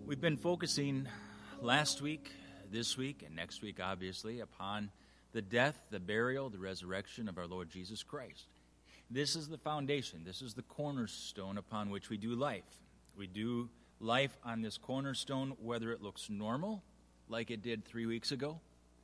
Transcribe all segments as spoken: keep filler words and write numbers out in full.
We've been focusing last week, this week, and next week, obviously, upon the death, the burial, the resurrection of our Lord Jesus Christ. This is the foundation. This is the cornerstone upon which we do life. We do life on this cornerstone, whether it looks normal, like it did three weeks ago,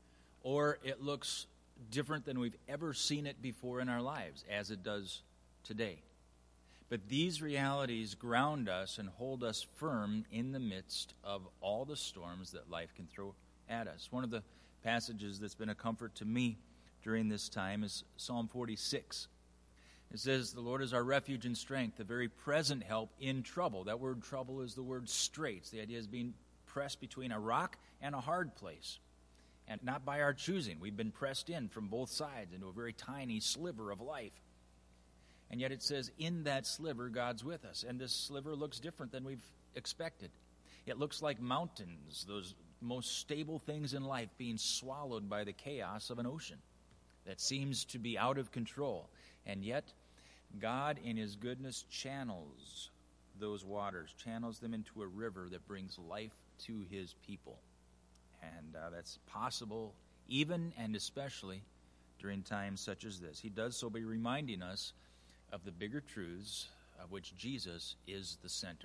or it looks different than we've ever seen it before in our lives, as it does today. But these realities ground us and hold us firm in the midst of all the storms that life can throw at us. One of the passages that's been a comfort to me during this time is Psalm forty-six. It says, "The Lord is our refuge and strength, a very present help in trouble." That word trouble is the word straits. The idea is being pressed between a rock and a hard place. And not by our choosing. We've been pressed in from both sides into a very tiny sliver of life. And yet it says, in that sliver, God's with us. And this sliver looks different than we've expected. It looks like mountains, those most stable things in life, being swallowed by the chaos of an ocean that seems to be out of control. And yet, God, in His goodness, channels those waters, channels them into a river that brings life to His people. And uh, that's possible even and especially during times such as this. He does so by reminding us of the bigger truths of which Jesus is the center.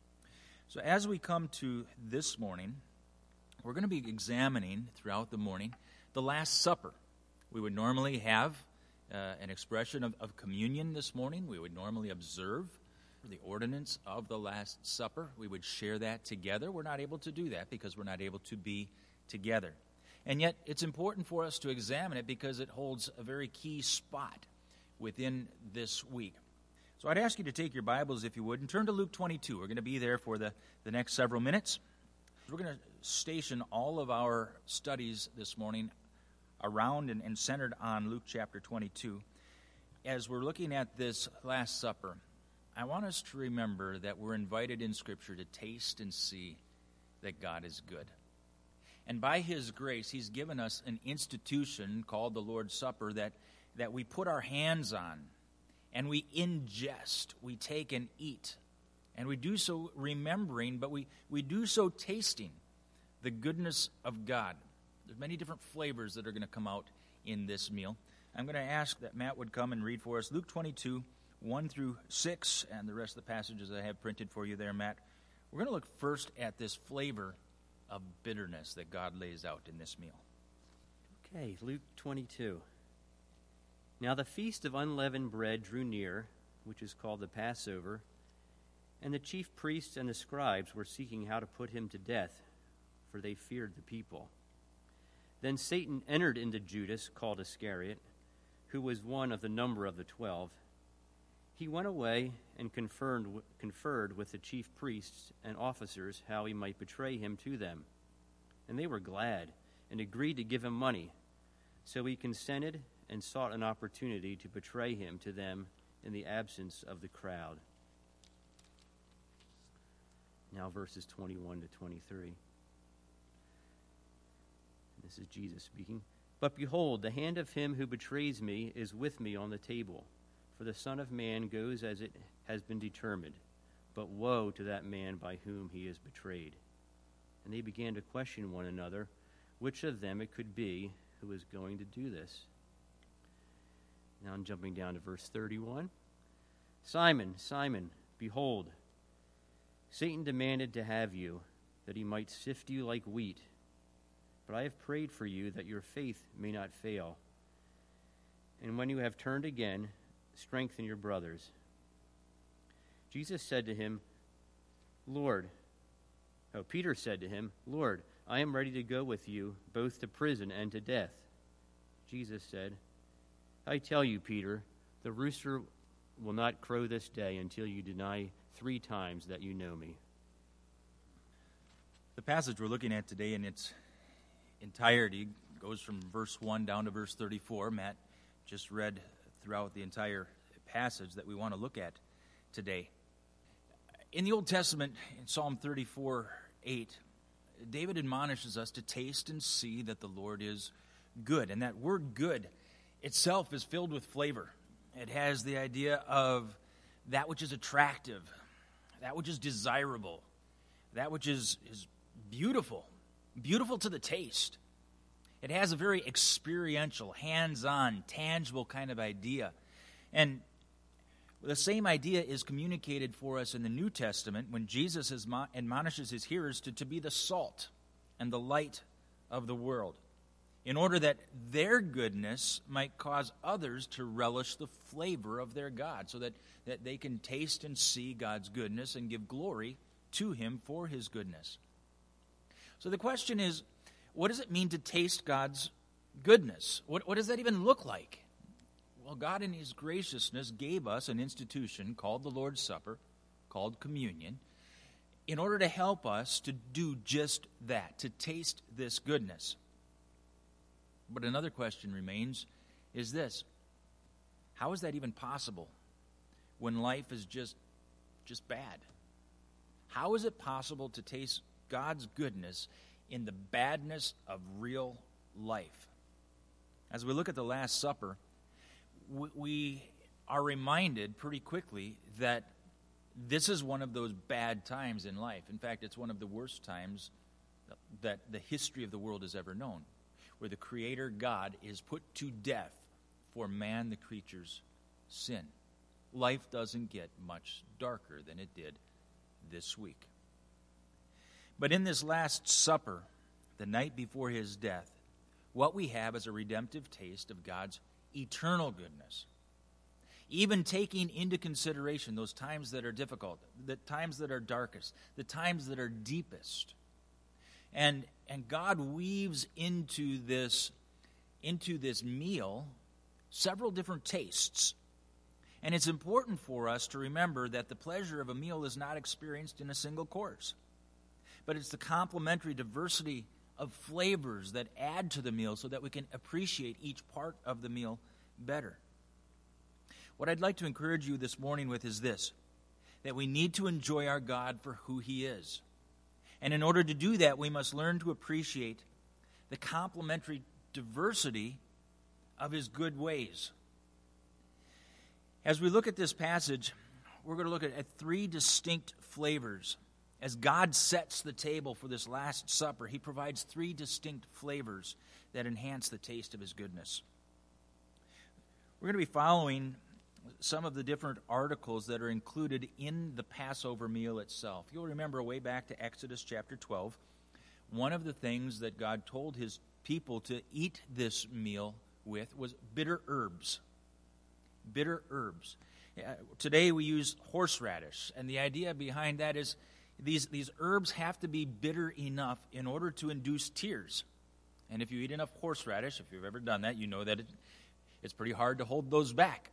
So as we come to this morning, we're going to be examining throughout the morning the Last Supper. We would normally have uh, an expression of, of communion this morning. We would normally observe the ordinance of the Last Supper. We would share that together. We're not able to do that because we're not able to be together. And yet it's important for us to examine it because it holds a very key spot within this week. So I'd ask you to take your Bibles, if you would, and turn to Luke twenty-two. We're going to be there for the, the next several minutes. We're going to station all of our studies this morning around and, and centered on Luke chapter twenty-two. As we're looking at this Last Supper, I want us to remember that we're invited in Scripture to taste and see that God is good. And by His grace, He's given us an institution called the Lord's Supper that that we put our hands on, and we ingest, we take and eat. And we do so remembering, but we, we do so tasting the goodness of God. There's many different flavors that are going to come out in this meal. I'm going to ask that Matt would come and read for us Luke twenty-two, one through six, and the rest of the passages I have printed for you there, Matt. We're going to look first at this flavor of bitterness that God lays out in this meal. Okay, Luke twenty-two. Now the feast of unleavened bread drew near, which is called the Passover, and the chief priests and the scribes were seeking how to put him to death, for they feared the people. Then Satan entered into Judas, called Iscariot, who was one of the number of the twelve. He went away and conferred, conferred with the chief priests and officers how he might betray him to them. And they were glad and agreed to give him money. So he consented and sought an opportunity to betray him to them in the absence of the crowd. Now verses twenty-one to twenty-three. This is Jesus speaking. "But behold, the hand of him who betrays me is with me on the table. For the Son of Man goes as it has been determined. But woe to that man by whom he is betrayed." And they began to question one another, which of them it could be who was going to do this. Now I'm jumping down to verse thirty-one. "Simon, Simon, behold, Satan demanded to have you, that he might sift you like wheat. But I have prayed for you that your faith may not fail. And when you have turned again, strengthen your brothers." Jesus said to him, Lord, oh, Peter said to him, "Lord, I am ready to go with you both to prison and to death." Jesus said, "I tell you, Peter, the rooster will not crow this day until you deny three times that you know me." The passage we're looking at today in its entirety goes from verse one down to verse thirty-four. Matt just read throughout the entire passage that we want to look at today. In the Old Testament, in Psalm thirty-four eight, David admonishes us to taste and see that the Lord is good. And that word good itself is filled with flavor. It has the idea of that which is attractive, that which is desirable, that which is, is beautiful, beautiful to the taste. It has a very experiential, hands-on, tangible kind of idea. And the same idea is communicated for us in the New Testament when Jesus admonishes his hearers to, to be the salt and the light of the world, in order that their goodness might cause others to relish the flavor of their God, so that, that they can taste and see God's goodness and give glory to him for his goodness. So the question is, what does it mean to taste God's goodness? What, what does that even look like? Well, God in his graciousness gave us an institution called the Lord's Supper, called communion, in order to help us to do just that, to taste this goodness. But another question remains, is this: how is that even possible when life is just, just bad? How is it possible to taste God's goodness in the badness of real life? As we look at the Last Supper, we are reminded pretty quickly that this is one of those bad times in life. In fact, it's one of the worst times that the history of the world has ever known, where the Creator God is put to death for man, the creature's sin. Life doesn't get much darker than it did this week. But in this Last Supper, the night before his death, what we have is a redemptive taste of God's eternal goodness. Even taking into consideration those times that are difficult, the times that are darkest, the times that are deepest. And, and God weaves into this, into this meal several different tastes. And it's important for us to remember that the pleasure of a meal is not experienced in a single course, but it's the complementary diversity of flavors that add to the meal so that we can appreciate each part of the meal better. What I'd like to encourage you this morning with is this: that we need to enjoy our God for who he is. And in order to do that, we must learn to appreciate the complementary diversity of his good ways. As we look at this passage, we're going to look at, at three distinct flavors. As God sets the table for this Last Supper, he provides three distinct flavors that enhance the taste of his goodness. We're going to be following some of the different articles that are included in the Passover meal itself. You'll remember way back to Exodus chapter twelve, one of the things that God told his people to eat this meal with was bitter herbs. Bitter herbs. Today we use horseradish, and the idea behind that is these, these herbs have to be bitter enough in order to induce tears. And if you eat enough horseradish, if you've ever done that, you know that it, it's pretty hard to hold those back.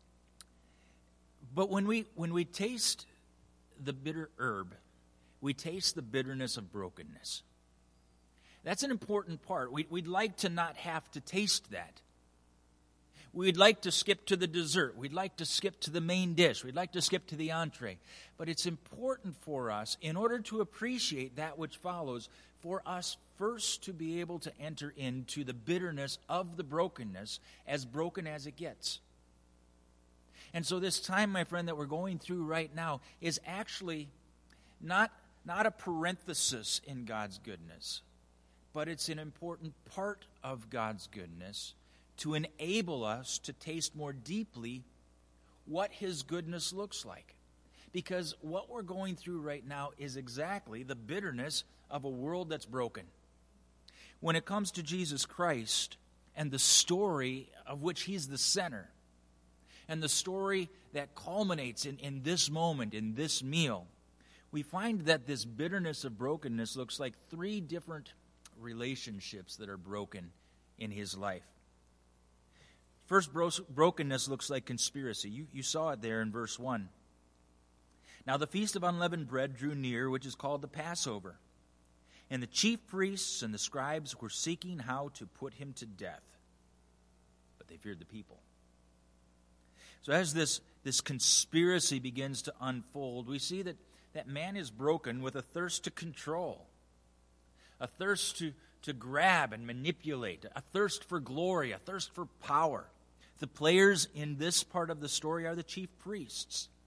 But when we when we taste the bitter herb, we taste the bitterness of brokenness. That's an important part. We, we'd like to not have to taste that. We'd like to skip to the dessert. We'd like to skip to the main dish. We'd like to skip to the entree. But it's important for us, in order to appreciate that which follows, for us first to be able to enter into the bitterness of the brokenness, as broken as it gets. And so this time, my friend, that we're going through right now is actually not, not a parenthesis in God's goodness, but it's an important part of God's goodness to enable us to taste more deeply what his goodness looks like. Because what we're going through right now is exactly the bitterness of a world that's broken. When it comes to Jesus Christ and the story of which he's the center, and the story that culminates in, in this moment, in this meal, we find that this bitterness of brokenness looks like three different relationships that are broken in his life. First, bro- brokenness looks like conspiracy. You, you saw it there in verse one. Now the feast of unleavened bread drew near, which is called the Passover. And the chief priests and the scribes were seeking how to put him to death. But they feared the people. So as this, this conspiracy begins to unfold, we see that, that man is broken with a thirst to control, a thirst to, to grab and manipulate, a thirst for glory, a thirst for power. The players in this part of the story are the chief priests.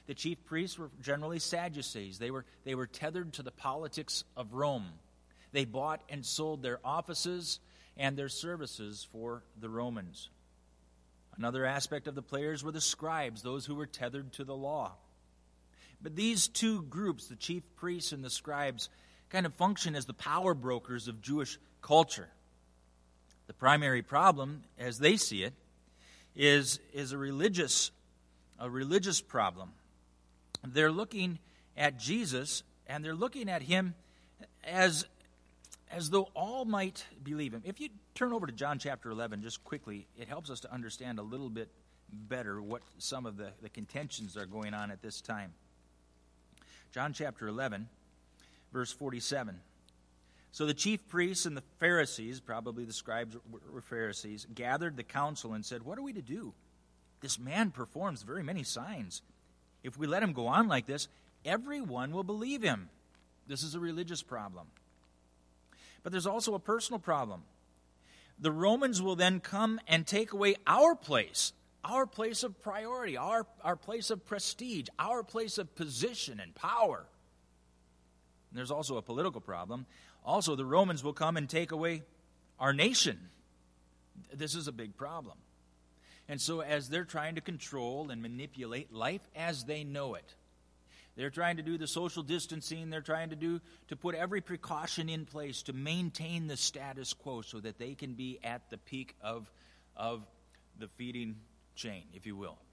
The chief priests were generally Sadducees. They were, they were tethered to the politics of Rome. They bought and sold their offices and their services for the Romans. Another aspect of the players were the scribes, those who were tethered to the law. But these two groups, the chief priests and the scribes, kind of function as the power brokers of Jewish culture. The primary problem, as they see it, is, is a religious, a religious problem. They're looking at Jesus, and they're looking at him as, as though all might believe him. If you turn over to John chapter eleven just quickly, it helps us to understand a little bit better what some of the, the contentions are going on at this time. John chapter eleven, verse forty-seven. So the chief priests and the Pharisees, probably the scribes were Pharisees, gathered the council and said, "What are we to do? This man performs very many signs. If we let him go on like this, everyone will believe him." This is a religious problem. But there's also a personal problem. The Romans will then come and take away our place, our place of priority, our, our place of prestige, our place of position and power. And there's also a political problem. Also, the Romans will come and take away our nation. This is a big problem. And so as they're trying to control and manipulate life as they know it, they're trying to do the social distancing, they're trying to do to put every precaution in place to maintain the status quo so that they can be at the peak of, of the feeding chain, if you will.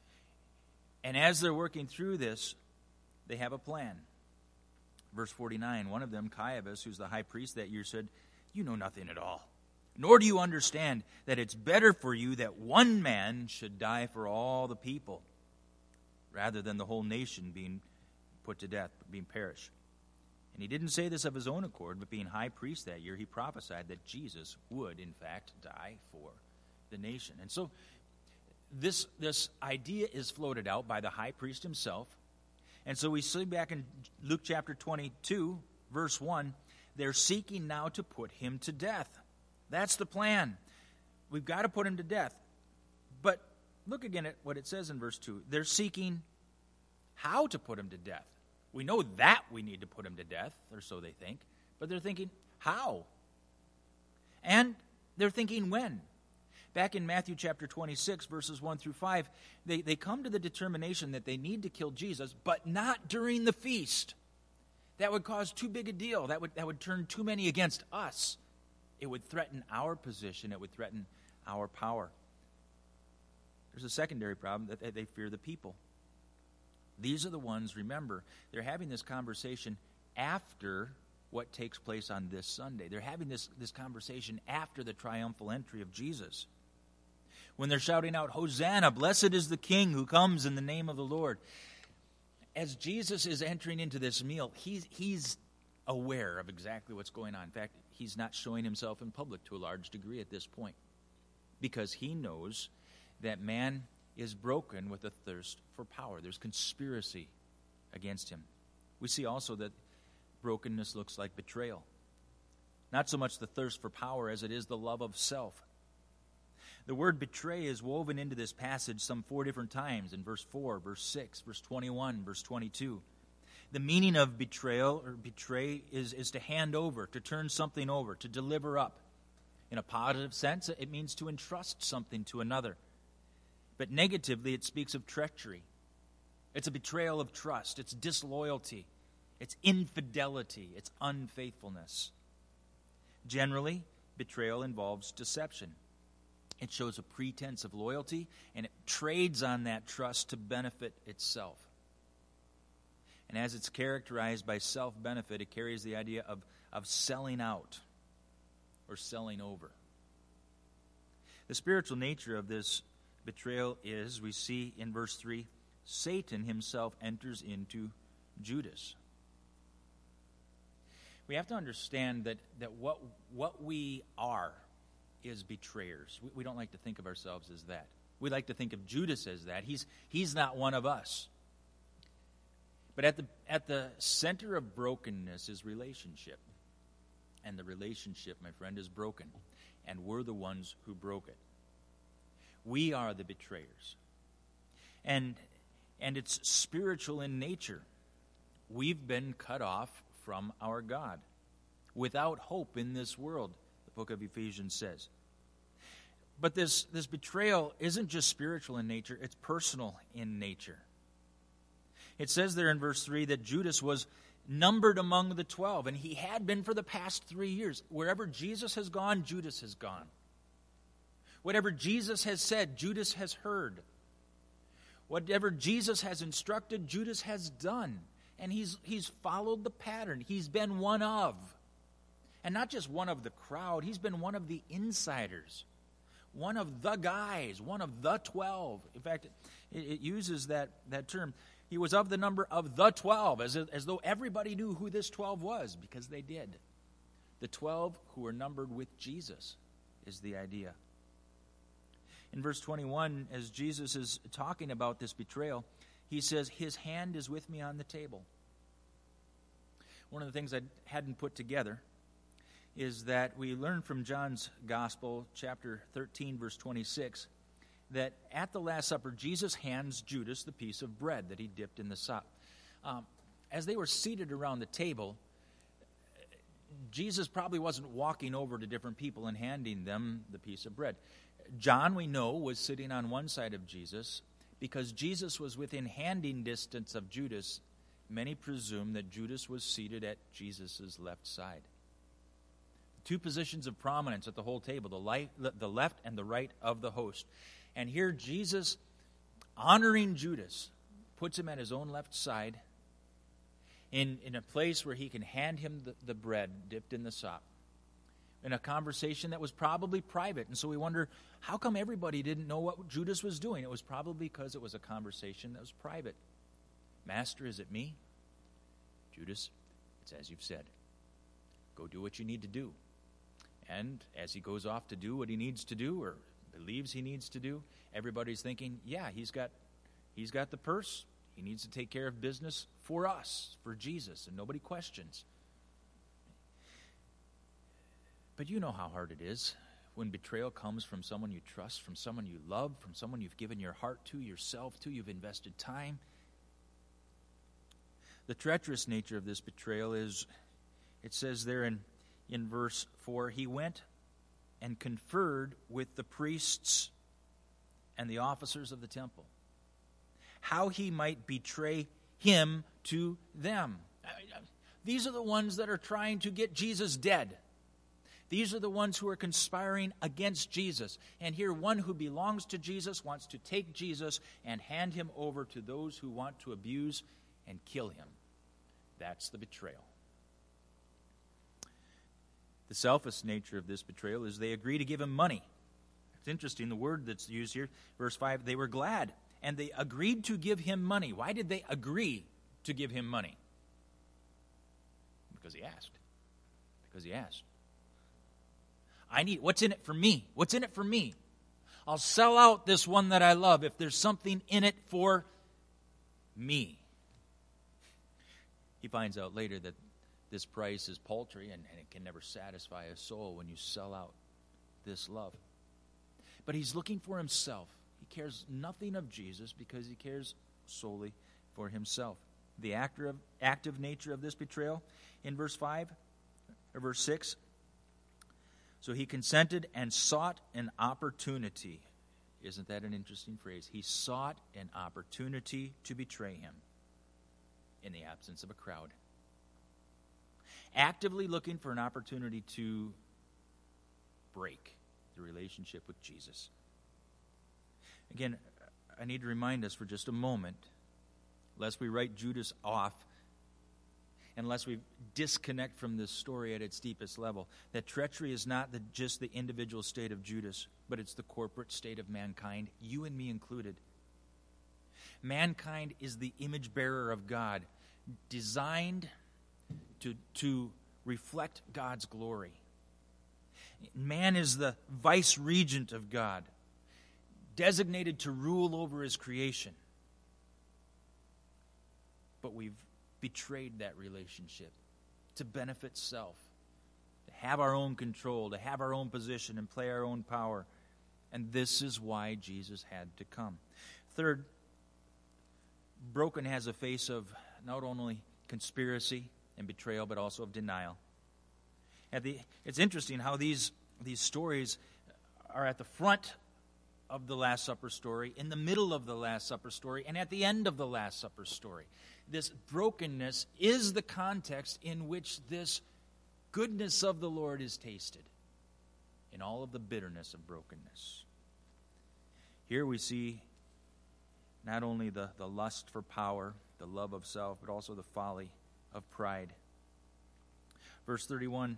And as they're working through this, they have a plan. Verse forty-nine, one of them, Caiaphas, who's the high priest that year, said, "You know nothing at all, nor do you understand that it's better for you that one man should die for all the people, rather than the whole nation being put to death, being perished." And he didn't say this of his own accord, but being high priest that year, he prophesied that Jesus would, in fact, die for the nation. And so this, this idea is floated out by the high priest himself. And so we see back in Luke chapter twenty-two, verse one, they're seeking now to put him to death. That's the plan. We've got to put him to death. But look again at what it says in verse two. They're seeking how to put him to death. We know that we need to put him to death, or so they think. But they're thinking, how? And they're thinking when. Back in Matthew chapter twenty-six, verses one through five, they, they come to the determination that they need to kill Jesus, but not during the feast. That would cause too big a deal. That would, that would turn too many against us. It would threaten our position. It would threaten our power. There's a secondary problem, that they fear the people. These are the ones, remember, they're having this conversation after what takes place on this Sunday. They're having this, this conversation after the triumphal entry of Jesus. When they're shouting out, "Hosanna, blessed is the King who comes in the name of the Lord." As Jesus is entering into this meal, he's, he's aware of exactly what's going on. In fact, he's not showing himself in public to a large degree at this point, because he knows that man is broken with a thirst for power. There's conspiracy against him. We see also that brokenness looks like betrayal. Not so much the thirst for power as it is the love of self. The word betray is woven into this passage some four different times, in verse four, verse six, verse twenty-one, verse twenty-two. The meaning of betrayal or betray is, is to hand over, to turn something over, to deliver up. In a positive sense, it means to entrust something to another. But negatively, it speaks of treachery. It's a betrayal of trust. It's disloyalty. It's infidelity. It's unfaithfulness. Generally, betrayal involves deception. It shows a pretense of loyalty, and it trades on that trust to benefit itself. And as it's characterized by self-benefit, it carries the idea of, of selling out or selling over. The spiritual nature of this betrayal is, we see in verse three, Satan himself enters into Judas. We have to understand that, that what, what we are is betrayers. We, we don't like to think of ourselves as that. We like to think of Judas as that. He's, he's not one of us. But at the, at the center of brokenness is relationship. And the relationship, my friend, is broken. And we're the ones who broke it. We are the betrayers. And and it's spiritual in nature. We've been cut off from our God, without hope in this world, the book of Ephesians says. But this, this betrayal isn't just spiritual in nature, it's personal in nature. It says there in verse three that Judas was numbered among the twelve, and he had been for the past three years. Wherever Jesus has gone, Judas has gone. Whatever Jesus has said, Judas has heard. Whatever Jesus has instructed, Judas has done. And he's, he's followed the pattern. He's been one of. And not just one of the crowd, he's been one of the insiders. One of the guys, one of the twelve. In fact, it, it uses that, that term. He was of the number of the twelve, as, as though everybody knew who this twelve was, because they did. The twelve who were numbered with Jesus is the idea. In verse twenty-one, as Jesus is talking about this betrayal, he says, his hand is with me on the table. One of the things I hadn't put together is that we learn from John's Gospel, chapter thirteen, verse twenty-six, that at the Last Supper, Jesus hands Judas the piece of bread that he dipped in the sop. Um, as they were seated around the table, Jesus probably wasn't walking over to different people and handing them the piece of bread. John, we know, was sitting on one side of Jesus. Because Jesus was within handing distance of Judas, many presume that Judas was seated at Jesus' left side. Two positions of prominence at the whole table, the, light, the left and the right of the host. And here Jesus, honoring Judas, puts him at his own left side in, in a place where he can hand him the, the bread dipped in the sop, in a conversation that was probably private. And so we wonder, how come everybody didn't know what Judas was doing? It was probably because it was a conversation that was private. Master, is it me? Judas, it's as you've said. Go do what you need to do. And as he goes off to do what he needs to do, or believes he needs to do, everybody's thinking, yeah, he's got, he's got the purse. He needs to take care of business for us, for Jesus, and nobody questions. But you know how hard it is when betrayal comes from someone you trust, from someone you love, from someone you've given your heart to, yourself to, you've invested time. The treacherous nature of this betrayal is, it says there in, in verse four, he went and conferred with the priests and the officers of the temple, how he might betray him to them. These are the ones that are trying to get Jesus dead. These are the ones who are conspiring against Jesus. And here one who belongs to Jesus wants to take Jesus and hand him over to those who want to abuse and kill him. That's the betrayal. The selfish nature of this betrayal is they agree to give him money. It's interesting, the word that's used here, verse five, they were glad, and they agreed to give him money. Why did they agree to give him money? Because he asked. Because he asked. I need, what's in it for me? What's in it for me? I'll sell out this one that I love if there's something in it for me. He finds out later that this price is paltry and, and it can never satisfy a soul when you sell out this love. But he's looking for himself. He cares nothing of Jesus because he cares solely for himself. The active, active nature of this betrayal in verse five, or verse six, so he consented and sought an opportunity. Isn't that an interesting phrase? He sought an opportunity to betray him in the absence of a crowd. Actively looking for an opportunity to break the relationship with Jesus. Again, I need to remind us for just a moment, lest we write Judas off, unless we disconnect from this story at its deepest level, that treachery is not the, just the individual state of Judas, but it's the corporate state of mankind, you and me included. Mankind is the image bearer of God, designed to, to reflect God's glory. Man is the vice regent of God, designated to rule over his creation. But we've betrayed that relationship to benefit self, to have our own control, to have our own position and play our own power. And this is why Jesus had to come. Third, broken has a face of not only conspiracy and betrayal, but also of denial. At the, it's interesting how these, these stories are at the front of the Last Supper story, in the middle of the Last Supper story, and at the end of the Last Supper story. This brokenness is the context in which this goodness of the Lord is tasted, in all of the bitterness of brokenness. Here we see not only the, the lust for power, the love of self, but also the folly of pride. Verse thirty-one,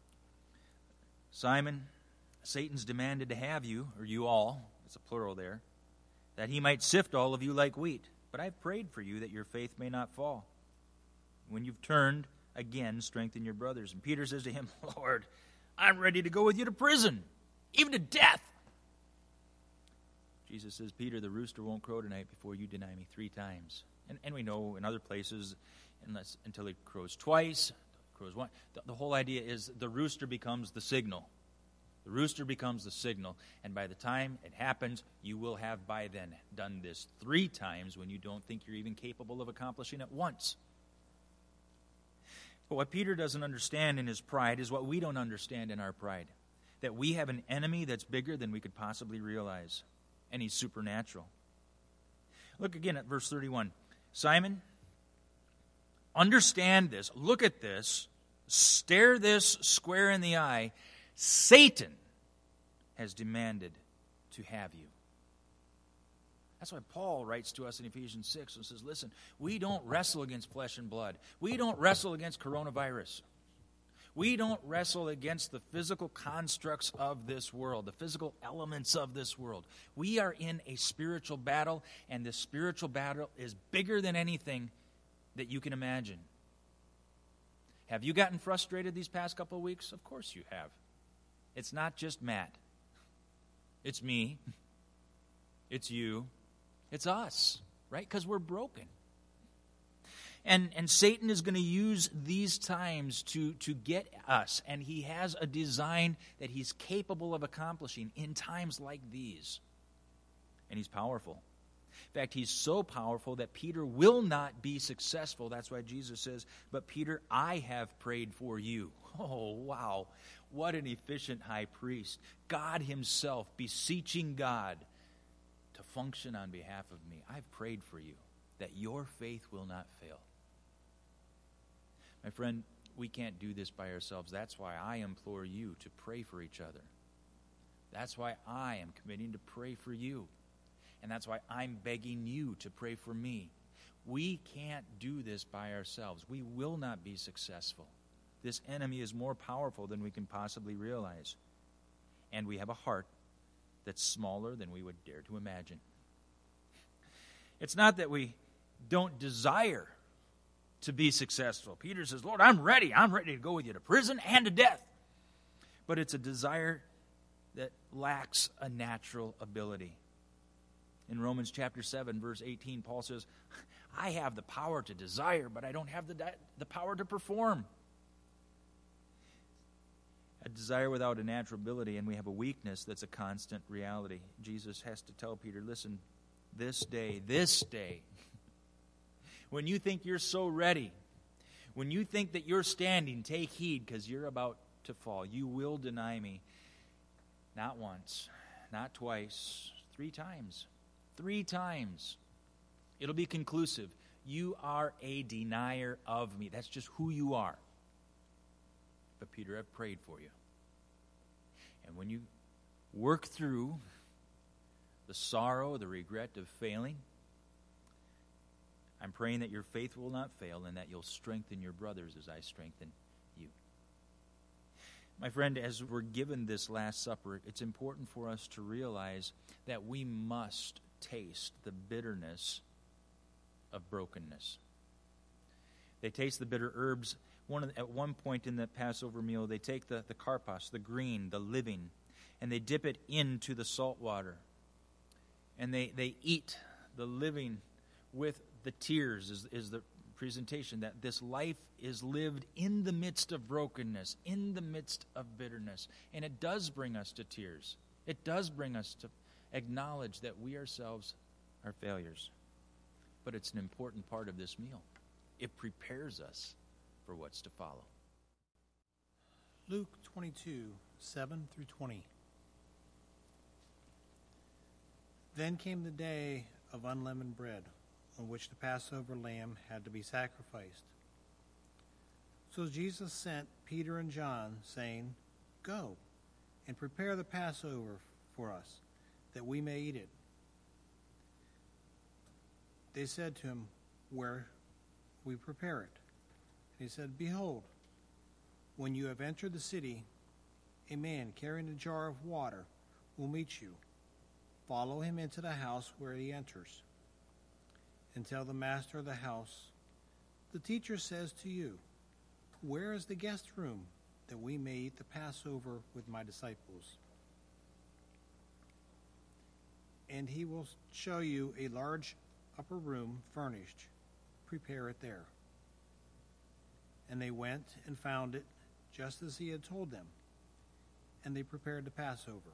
Simon, Satan's demanded to have you, or you all, it's a plural there, that he might sift all of you like wheat. But I've prayed for you that your faith may not fall. When you've turned, again, strengthen your brothers. And Peter says to him, Lord, I'm ready to go with you to prison, even to death. Jesus says, Peter, the rooster won't crow tonight before you deny me three times. And, and we know in other places, unless until it crows twice, crows one. The, the whole idea is the rooster becomes the signal. The rooster becomes the signal, and by the time it happens, you will have by then done this three times when you don't think you're even capable of accomplishing it once. But what Peter doesn't understand in his pride is what we don't understand in our pride, that we have an enemy that's bigger than we could possibly realize, and he's supernatural. Look again at verse thirty-one. Simon, understand this, look at this, stare this square in the eye. Satan has demanded to have you. That's why Paul writes to us in Ephesians six and says, listen, we don't wrestle against flesh and blood. We don't wrestle against coronavirus. We don't wrestle against the physical constructs of this world, the physical elements of this world. We are in a spiritual battle, and this spiritual battle is bigger than anything that you can imagine. Have you gotten frustrated these past couple of weeks? Of course you have. It's not just Matt. It's me. It's you. It's us, right? Because we're broken. And and Satan is going to use these times to, to get us, and he has a design that he's capable of accomplishing in times like these. And he's powerful. In fact, he's so powerful that Peter will not be successful. That's why Jesus says, but Peter, I have prayed for you. Oh, wow. What an efficient high priest. God himself beseeching God to function on behalf of me. I've prayed for you that your faith will not fail. My friend, we can't do this by ourselves. That's why I implore you to pray for each other. That's why I am committing to pray for you. And that's why I'm begging you to pray for me. We can't do this by ourselves. We will not be successful. This enemy is more powerful than we can possibly realize. And we have a heart that's smaller than we would dare to imagine. It's not that we don't desire to be successful. Peter says, Lord, I'm ready. I'm ready to go with you to prison and to death. But it's a desire that lacks a natural ability. In Romans chapter seven, verse eighteen, Paul says, I have the power to desire, but I don't have the, the power to perform. A desire without a natural ability, and we have a weakness that's a constant reality. Jesus has to tell Peter, listen, this day, this day, when you think you're so ready, when you think that you're standing, take heed, because you're about to fall. You will deny me. Not once, not twice, three times. Three times. It'll be conclusive. You are a denier of me. That's just who you are. But Peter, I've prayed for you. And when you work through the sorrow, the regret of failing, I'm praying that your faith will not fail and that you'll strengthen your brothers as I strengthen you. My friend, as we're given this Last Supper, it's important for us to realize that we must taste the bitterness of brokenness. They taste the bitter herbs. One of the, at one point in the Passover meal, they take the, the karpas, the green, the living, and they dip it into the salt water. And they, they eat the living with the tears, is, is the presentation that this life is lived in the midst of brokenness, in the midst of bitterness. And it does bring us to tears. It does bring us to acknowledge that we ourselves are failures. but it's an important part of this meal. It prepares us for what's to follow. Luke twenty-two, seven through twenty. Then came the day of unleavened bread, on which the Passover lamb had to be sacrificed. So Jesus sent Peter and John, saying, "Go and prepare the Passover for us, that we may eat it." They said to him, "Where we prepare it?" And he said, "Behold, when you have entered the city, a man carrying a jar of water will meet you. Follow him into the house where he enters, and tell the master of the house, 'The teacher says to you, where is the guest room, that we may eat the Passover with my disciples?' And he will show you a large upper room furnished. Prepare it there." And they went and found it just as he had told them, and they prepared the Passover.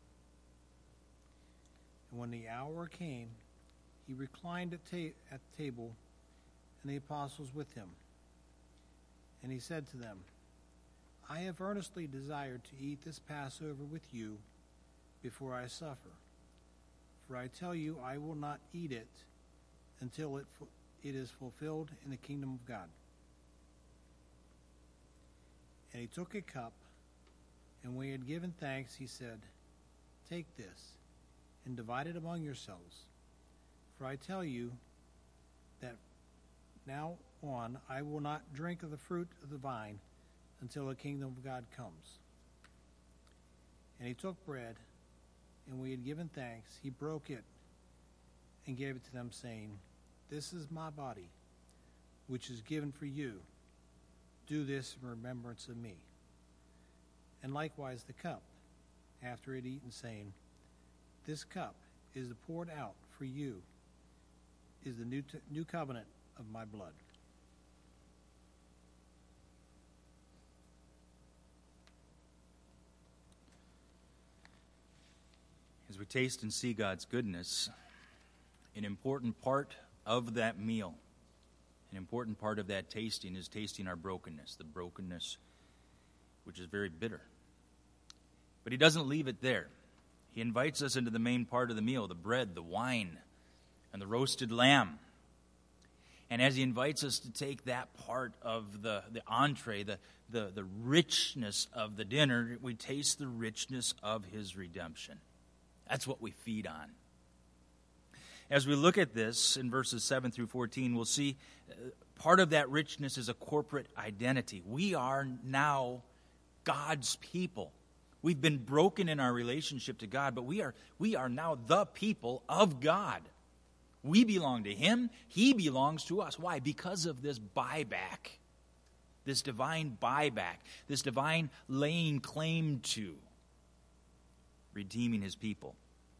And when the hour came, he reclined at, ta- at the table, and the apostles with him. And he said to them, "I have earnestly desired to eat this Passover with you before I suffer. For I tell you, I will not eat it until it, fu- it is fulfilled in the kingdom of God." And he took a cup, and when he had given thanks, he said, "Take this, and divide it among yourselves. For I tell you that now on I will not drink of the fruit of the vine until the kingdom of God comes." And he took bread, and when he had given thanks, he broke it and gave it to them, saying, "This is my body, which is given for you. Do this in remembrance of me." And likewise the cup, after he had eaten, saying, "This cup is the poured out for you, is the new, t- new covenant of my blood." As we taste and see God's goodness, an important part of that meal, an important part of that tasting is tasting our brokenness, the brokenness which is very bitter. But he doesn't leave it there. He invites us into the main part of the meal, the bread, the wine, and the roasted lamb. And as he invites us to take that part of the, the entree, the, the, the richness of the dinner, we taste the richness of his redemption. That's what we feed on. As we look at this in verses seven through fourteen, we'll see part of that richness is a corporate identity. We are now God's people. We've been broken in our relationship to God, but we are we are now the people of God. We belong to him. He belongs to us. Why? Because of this buyback, this divine buyback, this divine laying claim to redeeming his people.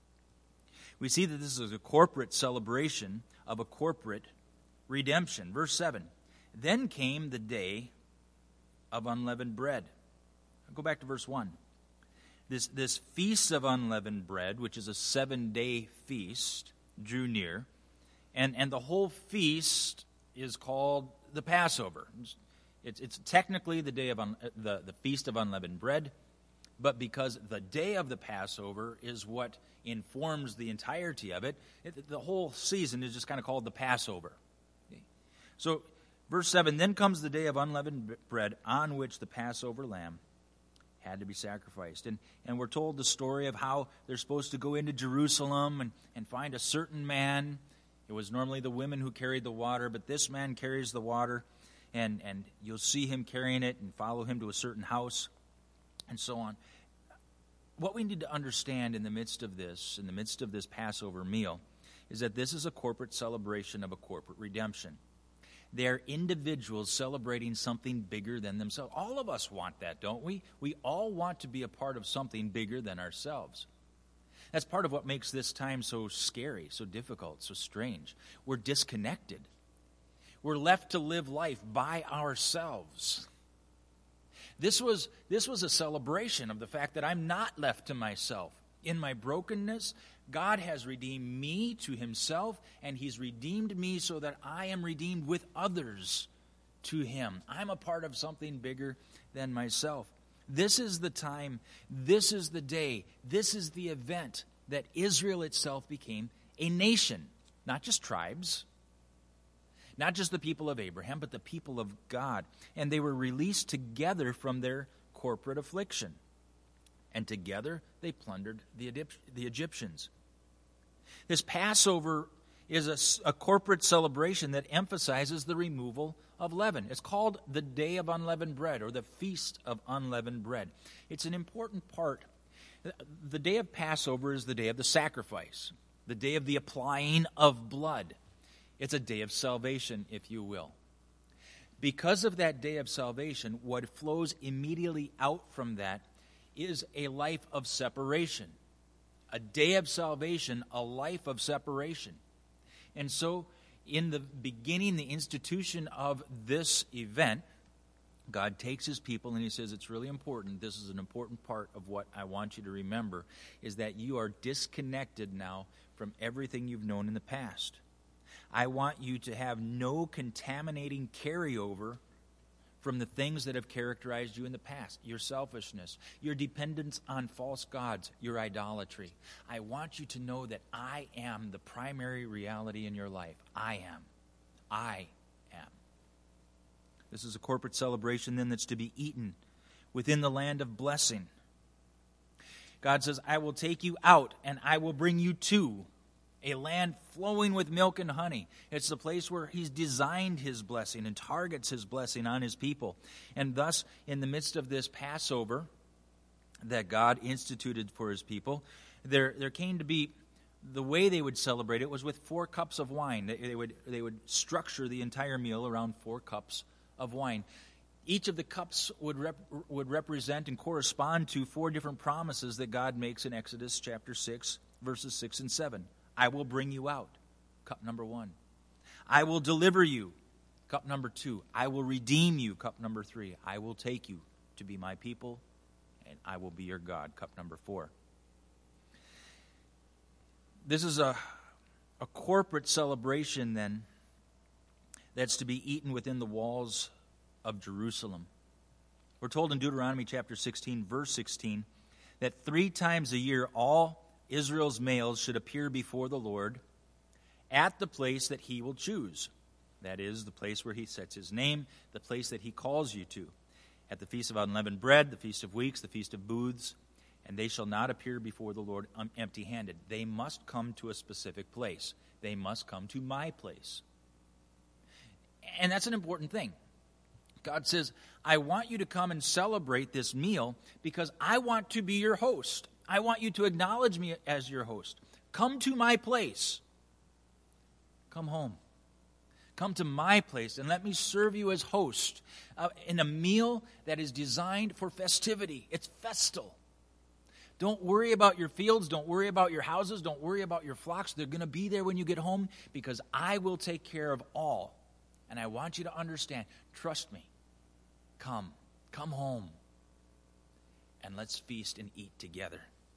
We see that this is a corporate celebration of a corporate redemption. Verse seven, "Then came the day of unleavened bread." I'll go back to verse one. This, this feast of unleavened bread, which is a seven-day feast, drew near. And, and the whole feast is called the Passover. It's, it's technically the day of un, the, the feast of unleavened bread, but because the day of the Passover is what informs the entirety of it, it the whole season is just kind of called the Passover. So, verse seven, "Then comes the day of unleavened bread, on which the Passover lamb had to be sacrificed." And, and we're told the story of how they're supposed to go into Jerusalem and, and find a certain man. It was normally the women who carried the water, but this man carries the water, and, and you'll see him carrying it and follow him to a certain house, and so on. What we need to understand in the midst of this, in the midst of this Passover meal, is that this is a corporate celebration of a corporate redemption. They're individuals celebrating something bigger than themselves. All of us want that, don't we? We all want to be a part of something bigger than ourselves. That's part of what makes this time so scary, so difficult, so strange. We're disconnected. We're left to live life by ourselves. This was, this was a celebration of the fact that I'm not left to myself. In my brokenness, God has redeemed me to himself, and he's redeemed me so that I am redeemed with others to him. I'm a part of something bigger than myself. This is the time, this is the day, this is the event that Israel itself became a nation. Not just tribes, not just the people of Abraham, but the people of God. And they were released together from their corporate affliction. And together they plundered the, the Egyptians. This Passover is a, a corporate celebration that emphasizes the removal of leaven. It's called the Day of Unleavened Bread, or the Feast of Unleavened Bread. It's an important part. The day of Passover is the day of the sacrifice, the day of the applying of blood. It's a day of salvation, if you will. Because of that day of salvation, what flows immediately out from that is a life of separation. A day of salvation, a life of separation. And so, in the beginning, the institution of this event, God takes his people and he says, it's really important, this is an important part of what I want you to remember, is that you are disconnected now from everything you've known in the past. I want you to have no contaminating carryover from the things that have characterized you in the past. Your selfishness, your dependence on false gods, your idolatry. I want you to know that I am the primary reality in your life. I am. I am. This is a corporate celebration then that's to be eaten within the land of blessing. God says, I will take you out and I will bring you to a land flowing with milk and honey. It's the place where he's designed his blessing and targets his blessing on his people. And thus, in the midst of this Passover that God instituted for his people, there, there came to be, the way they would celebrate it was with four cups of wine. They, they would, they would structure the entire meal around four cups of wine. Each of the cups would rep, would represent and correspond to four different promises that God makes in Exodus chapter six, verses six and seven. I will bring you out, cup number one. I will deliver you, cup number two. I will redeem you, cup number three. I will take you to be my people, and I will be your God, cup number four. This is a, a corporate celebration, then, that's to be eaten within the walls of Jerusalem. We're told in Deuteronomy chapter sixteen, verse sixteen, that three times a year all Israel's males should appear before the Lord at the place that he will choose. That is, the place where he sets his name, the place that he calls you to. At the Feast of Unleavened Bread, the Feast of Weeks, the Feast of Booths, and they shall not appear before the Lord empty-handed. They must come to a specific place. They must come to my place. And that's an important thing. God says, I want you to come and celebrate this meal because I want to be your host. I want you to acknowledge me as your host. Come to my place. Come home. Come to my place and let me serve you as host uh, in a meal that is designed for festivity. It's festal. Don't worry about your fields. Don't worry about your houses. Don't worry about your flocks. They're going to be there when you get home because I will take care of all. And I want you to understand, trust me. Come. Come home. And let's feast and eat together.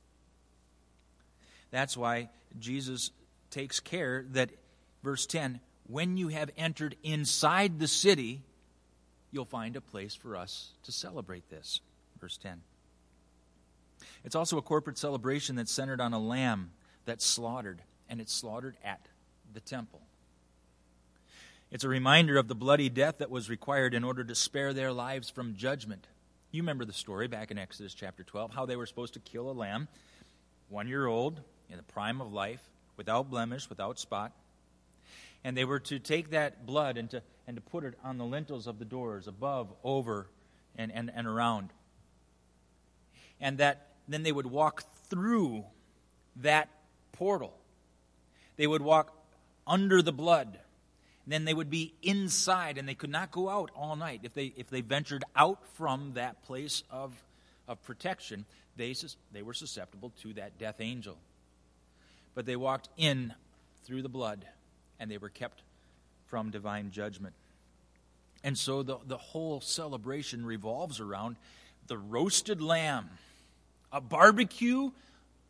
That's why Jesus takes care that, verse ten, when you have entered inside the city, you'll find a place for us to celebrate this. Verse ten. It's also a corporate celebration that's centered on a lamb that's slaughtered, and it's slaughtered at the temple. It's a reminder of the bloody death that was required in order to spare their lives from judgment. You remember the story back in Exodus chapter twelve, how they were supposed to kill a lamb, one year old, in the prime of life, without blemish, without spot. And they were to take that blood and to, and to put it on the lintels of the doors, above, over, and, and, and around. And that then they would walk through that portal. They would walk under the blood. Then they would be inside, and they could not go out all night. If they if they ventured out from that place of, of protection, they, they were susceptible to that death angel. But they walked in through the blood, and they were kept from divine judgment. And so the, the whole celebration revolves around the roasted lamb, a barbecue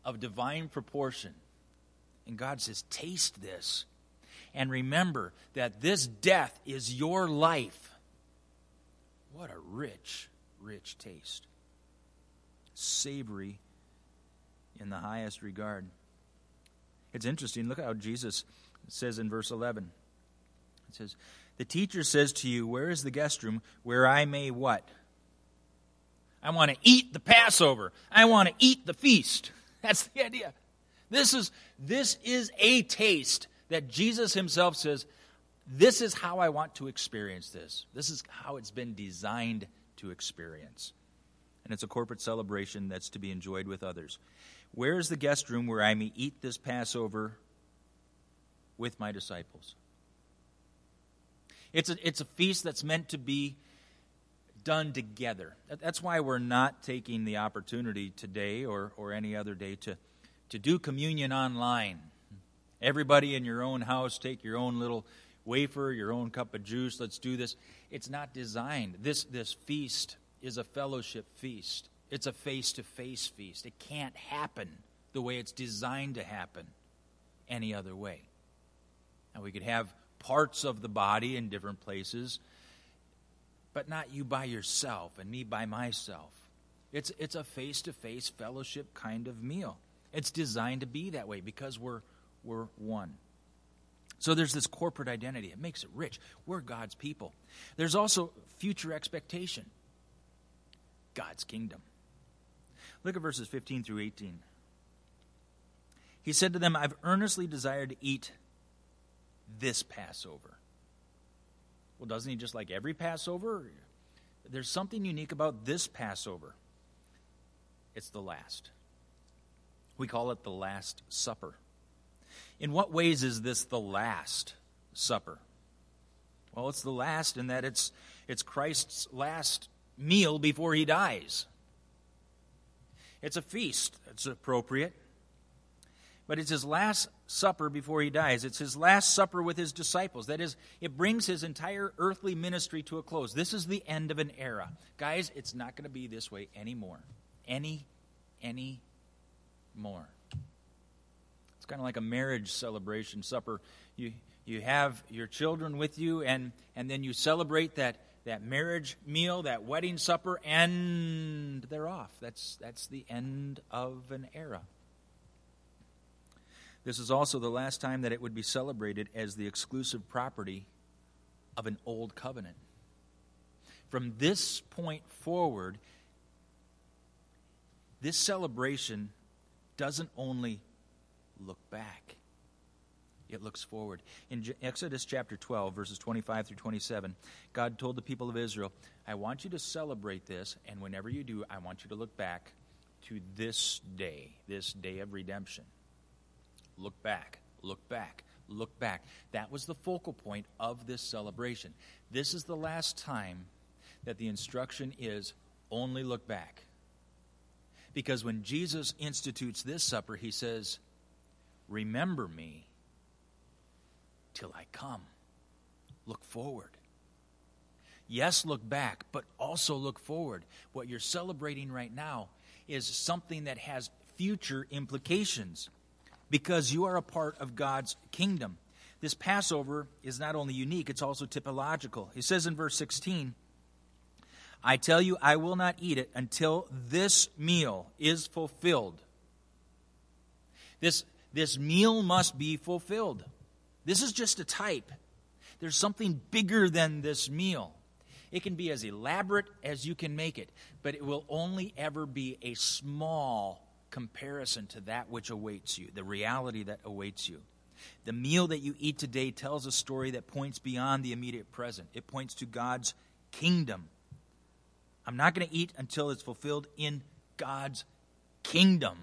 of divine proportion. And God says, taste this. And remember that this death is your life. What a rich, rich taste. Savory in the highest regard. It's interesting. Look how Jesus says in verse eleven. It says, the teacher says to you, where is the guest room where I may what? I want to eat the Passover. I want to eat the feast. That's the idea. This is, this is a taste that Jesus himself says, this is how I want to experience this. This is how it's been designed to experience. And it's a corporate celebration that's to be enjoyed with others. Where is the guest room where I may eat this Passover with my disciples? It's a, it's a feast that's meant to be done together. That's why we're not taking the opportunity today or, or any other day to, to do communion online. Everybody in your own house, take your own little wafer, your own cup of juice, let's do this. It's not designed. This, this feast is a fellowship feast. It's a face-to-face feast. It can't happen the way it's designed to happen any other way. Now, we could have parts of the body in different places, but not you by yourself and me by myself. It's, it's a face-to-face fellowship kind of meal. It's designed to be that way because we're, we're one. So there's this corporate identity. It makes it rich. We're God's people. There's also future expectation. God's kingdom. Look at verses fifteen through eighteen. He said to them, I've earnestly desired to eat this Passover. Well, doesn't he just like every Passover? There's something unique about this Passover. It's the last. We call it the Last Supper. In what ways is this the Last Supper? Well, it's the last in that it's it's Christ's last meal before he dies. It's a feast. It's appropriate. But it's his last supper before he dies. It's his last supper with his disciples. That is, it brings his entire earthly ministry to a close. This is the end of an era. Guys, it's not going to be this way anymore. Any, any more. It's kind of like a marriage celebration supper. You you have your children with you, and, and then you celebrate that, that marriage meal, that wedding supper, and they're off. That's that's the end of an era. This is also the last time that it would be celebrated as the exclusive property of an old covenant. From this point forward, this celebration doesn't only look back, it looks forward. In Exodus chapter twelve, verses twenty-five through twenty-seven, God told the people of Israel, I want you to celebrate this, and whenever you do, I want you to look back to this day, this day of redemption. Look back, look back, look back. That was the focal point of this celebration. This is the last time that the instruction is only look back. Because when Jesus institutes this supper, he says, remember me till I come. Look forward. Yes, look back, but also look forward. What you're celebrating right now is something that has future implications, because you are a part of God's kingdom. This Passover is not only unique, it's also typological. He says in verse sixteen, I tell you, I will not eat it until this meal is fulfilled. This, this meal must be fulfilled. This is just a type. There's something bigger than this meal. It can be as elaborate as you can make it, but it will only ever be a small comparison to that which awaits you, the reality that awaits you. The meal that you eat today tells a story that points beyond the immediate present. It points to God's kingdom. I'm not going to eat until it's fulfilled in God's kingdom.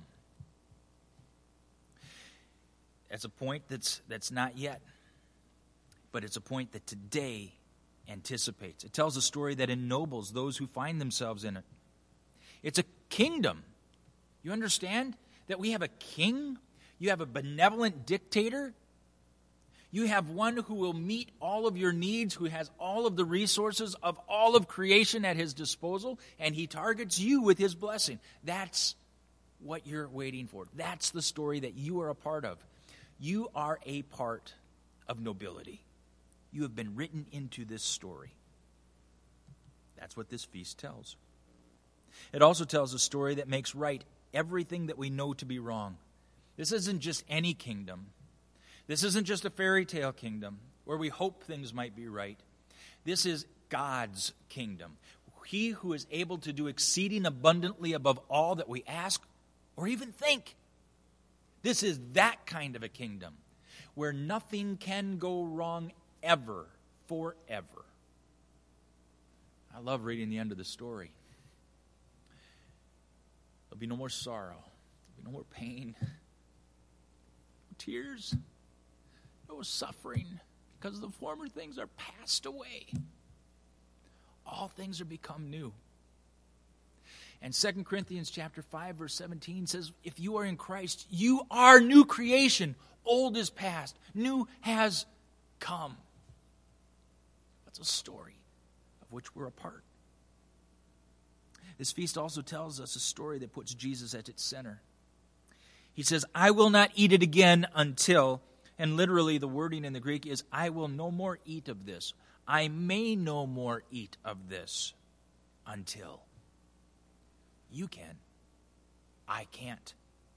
That's a point that's that's not yet, but it's a point that today anticipates. It tells a story that ennobles those who find themselves in it. It's a kingdom. You understand that we have a king? You have a benevolent dictator? You have one who will meet all of your needs, who has all of the resources of all of creation at his disposal, and he targets you with his blessing. That's what you're waiting for. That's the story that you are a part of. You are a part of nobility. You have been written into this story. That's what this feast tells. It also tells a story that makes right everything that we know to be wrong. This isn't just any kingdom. This isn't just a fairy tale kingdom where we hope things might be right. This is God's kingdom. He who is able to do exceeding abundantly above all that we ask or even think. This is that kind of a kingdom where nothing can go wrong ever, forever. I love reading the end of the story. There'll be no more sorrow. There'll be no more pain. No tears. No suffering. Because the former things are passed away. All things are become new. And Second Corinthians chapter five, verse seventeen says, if you are in Christ, you are new creation. Old is past. New has come. That's a story of which we're a part. This feast also tells us a story that puts Jesus at its center. He says, I will not eat it again until, and literally the wording in the Greek is, I will no more eat of this. I may no more eat of this until. You can. I can't.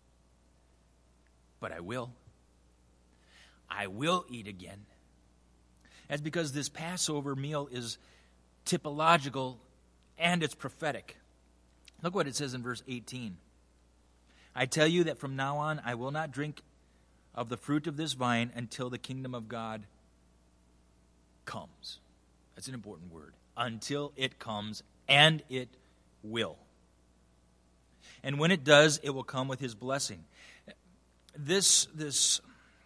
But I will. I will eat again. That's because this Passover meal is typological and it's prophetic. Look what it says in verse eighteen. I tell you that from now on I will not drink of the fruit of this vine until the kingdom of God comes. That's an important word. Until it comes, and it will. And when it does, it will come with his blessing. This, this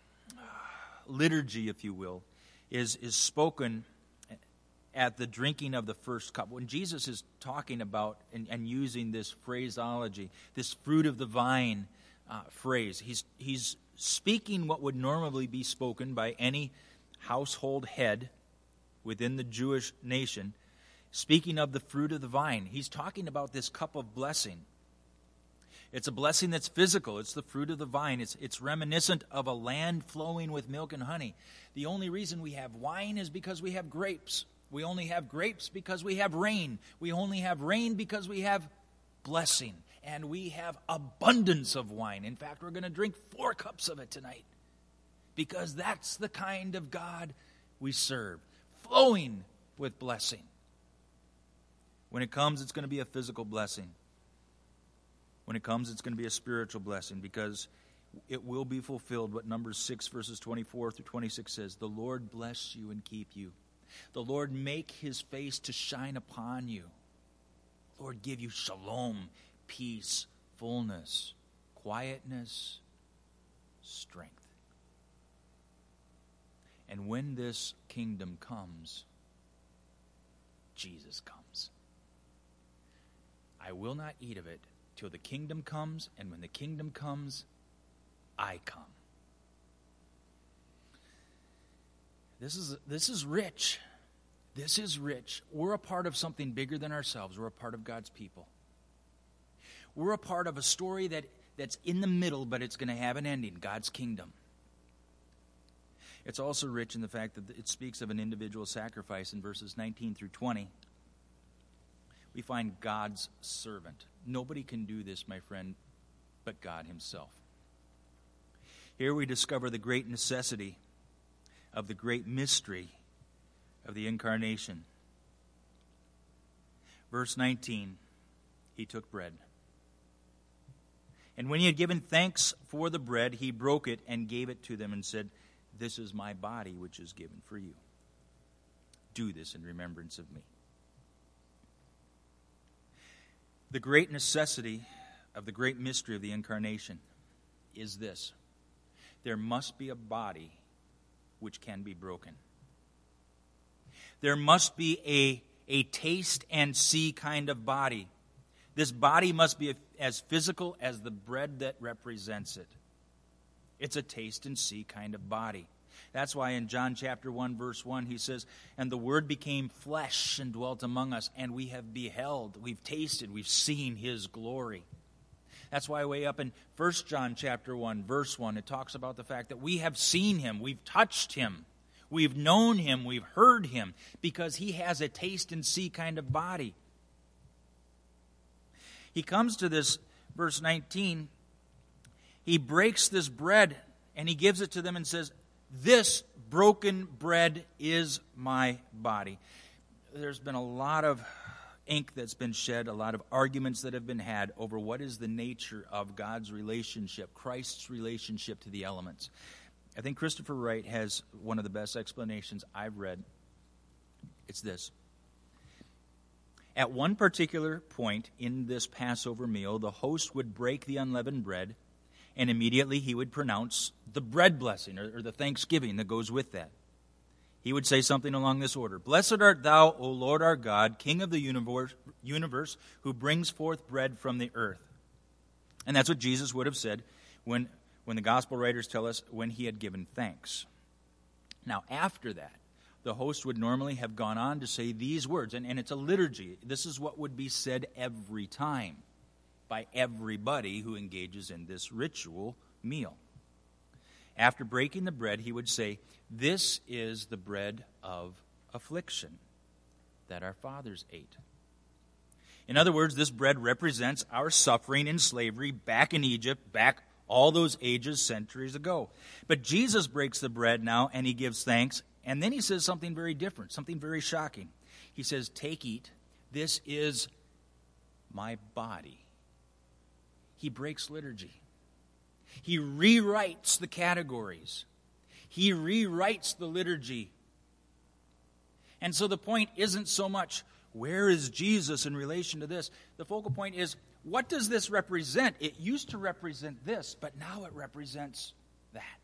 liturgy, if you will, is, is spoken at the drinking of the first cup. When Jesus is talking about and, and using this phraseology, this fruit of the vine uh, phrase, he's, he's speaking what would normally be spoken by any household head within the Jewish nation. Speaking of the fruit of the vine, he's talking about this cup of blessing. It's a blessing that's physical. It's the fruit of the vine. It's, it's reminiscent of a land flowing with milk and honey. The only reason we have wine is because we have grapes. We only have grapes because we have rain. We only have rain because we have blessing. And we have abundance of wine. In fact, we're going to drink four cups of it tonight. Because that's the kind of God we serve. Flowing with blessing. When it comes, it's going to be a physical blessing. When it comes, it's going to be a spiritual blessing because it will be fulfilled what Numbers six, verses twenty-four through twenty-six says. The Lord bless you and keep you. The Lord make his face to shine upon you. Lord give you shalom, peace, fullness, quietness, strength. And when this kingdom comes, Jesus comes. I will not eat of it till the kingdom comes, and when the kingdom comes, I come. This is this is rich. This is rich. We're a part of something bigger than ourselves. We're a part of God's people. We're a part of a story that, that's in the middle, but it's going to have an ending, God's kingdom. It's also rich in the fact that it speaks of an individual sacrifice in verses nineteen through twenty. We find God's servant. Nobody can do this, my friend, but God himself. Here we discover the great necessity of the great mystery of the incarnation. Verse nineteen, he took bread. And when he had given thanks for the bread, he broke it and gave it to them and said, this is my body which is given for you. Do this in remembrance of me. The great necessity of the great mystery of the incarnation is this. There must be a body which can be broken. There must be a, a taste and see kind of body. This body must be as physical as the bread that represents it. It's a taste and see kind of body. That's why in John chapter one, verse one, he says, and the Word became flesh and dwelt among us, and we have beheld, we've tasted, we've seen his glory. That's why way up in First John chapter one, verse one, it talks about the fact that we have seen him, we've touched him, we've known him, we've heard him, because he has a taste and see kind of body. He comes to this, verse nineteen, he breaks this bread and he gives it to them and says, "This broken bread is my body." There's been a lot of ink that's been shed, a lot of arguments that have been had over what is the nature of God's relationship, Christ's relationship to the elements. I think Christopher Wright has one of the best explanations I've read. It's this. At one particular point in this Passover meal, the host would break the unleavened bread, and immediately he would pronounce the bread blessing, or, or the thanksgiving that goes with that. He would say something along this order: "Blessed art thou, O Lord our God, King of the universe, universe, who brings forth bread from the earth." And that's what Jesus would have said when, when the gospel writers tell us when he had given thanks. Now, after that, the host would normally have gone on to say these words, and, and it's a liturgy. This is what would be said every time by everybody who engages in this ritual meal. After breaking the bread, he would say, "This is the bread of affliction that our fathers ate." In other words, this bread represents our suffering in slavery back in Egypt, back all those ages, centuries ago. But Jesus breaks the bread now, and he gives thanks, and then he says something very different, something very shocking. He says, "Take, eat, this is my body." He breaks liturgy. He rewrites the categories. He rewrites the liturgy. And so the point isn't so much, where is Jesus in relation to this? The focal point is, what does this represent? It used to represent this, but now it represents that.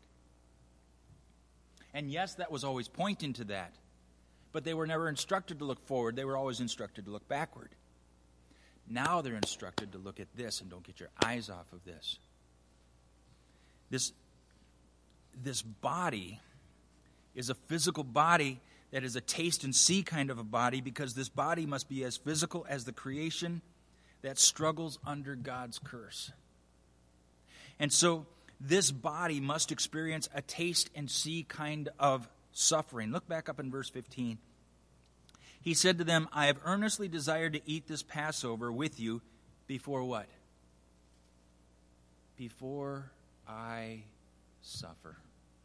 And yes, that was always pointing to that. But they were never instructed to look forward. They were always instructed to look backward. Now they're instructed to look at this and don't get your eyes off of this. This, this body is a physical body that is a taste and see kind of a body, because this body must be as physical as the creation that struggles under God's curse. And so this body must experience a taste and see kind of suffering. Look back up in verse fifteen. He said to them, "I have earnestly desired to eat this Passover with you before" what? Before I suffer.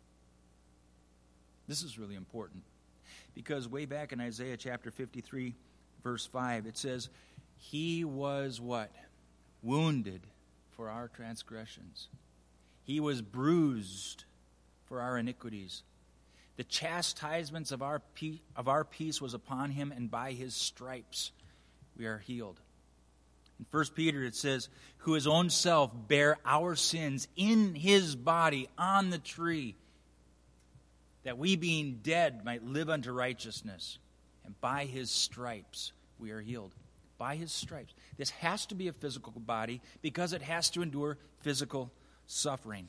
This is really important, because way back in Isaiah chapter fifty-three, verse five, it says, "He was" what? "Wounded for our transgressions. He was bruised for our iniquities. The chastisements of our peace, of our peace was upon him, and by his stripes we are healed." In First Peter it says, "Who his own self bare our sins in his body on the tree, that we being dead might live unto righteousness, and by his stripes we are healed." By his stripes. This has to be a physical body, because it has to endure physical suffering.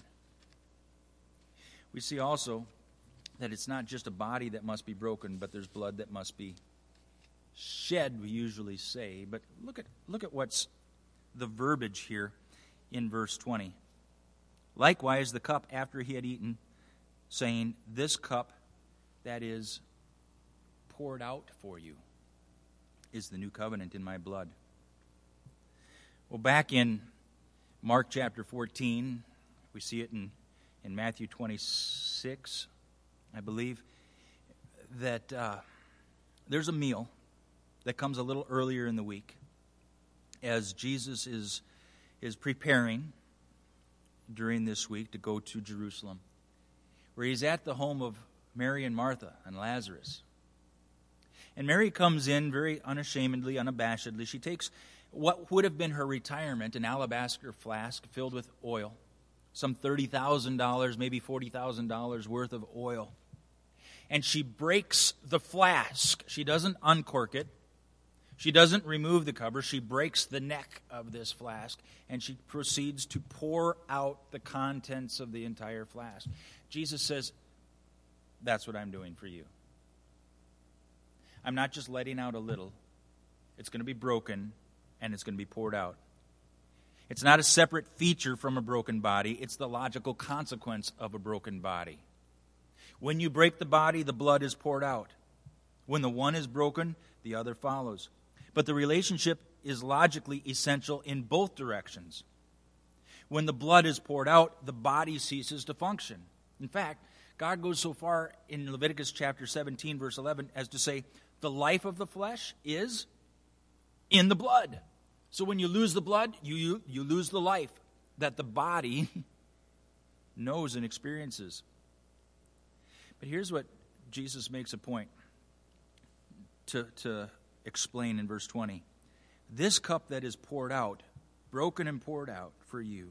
We see also that it's not just a body that must be broken, but there's blood that must be shed, we usually say. But look at look at what's the verbiage here in verse twenty. "Likewise the cup after he had eaten, saying, This cup that is poured out for you is the new covenant in my blood." Well, back in Mark chapter fourteen, we see it in, in Matthew twenty-six, I believe, that uh, there's a meal that comes a little earlier in the week as Jesus is, is preparing during this week to go to Jerusalem, where he's at the home of Mary and Martha and Lazarus. And Mary comes in very unashamedly, unabashedly. She takes what would have been her retirement, an alabaster flask filled with oil, some thirty thousand dollars, maybe forty thousand dollars worth of oil. And she breaks the flask. She doesn't uncork it. She doesn't remove the cover. She breaks the neck of this flask, and she proceeds to pour out the contents of the entire flask. Jesus says, "That's what I'm doing for you. I'm not just letting out a little. It's going to be broken, and it's going to be poured out. It's not a separate feature from a broken body. It's the logical consequence of a broken body. When you break the body, the blood is poured out. When the one is broken, the other follows. But the relationship is logically essential in both directions. When the blood is poured out, the body ceases to function. In fact, God goes so far in Leviticus chapter seventeen, verse eleven, as to say, the life of the flesh is in the blood. So when you lose the blood, you, you, you lose the life that the body knows and experiences. But here's what Jesus makes a point to, to explain in verse twenty. This cup that is poured out, broken and poured out for you,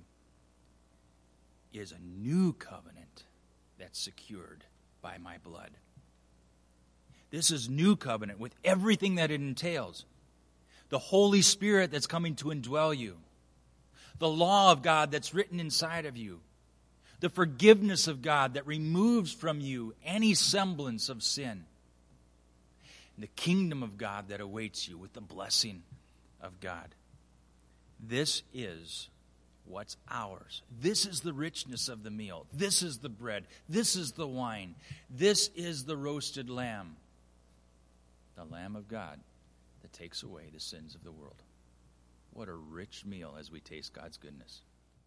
is a new covenant that's secured by my blood. This is new covenant with everything that it entails. The Holy Spirit that's coming to indwell you. The law of God that's written inside of you. The forgiveness of God that removes from you any semblance of sin. And the kingdom of God that awaits you with the blessing of God. This is what's ours. This is the richness of the meal. This is the bread. This is the wine. This is the roasted lamb. The Lamb of God that takes away the sins of the world. What a rich meal as we taste God's goodness.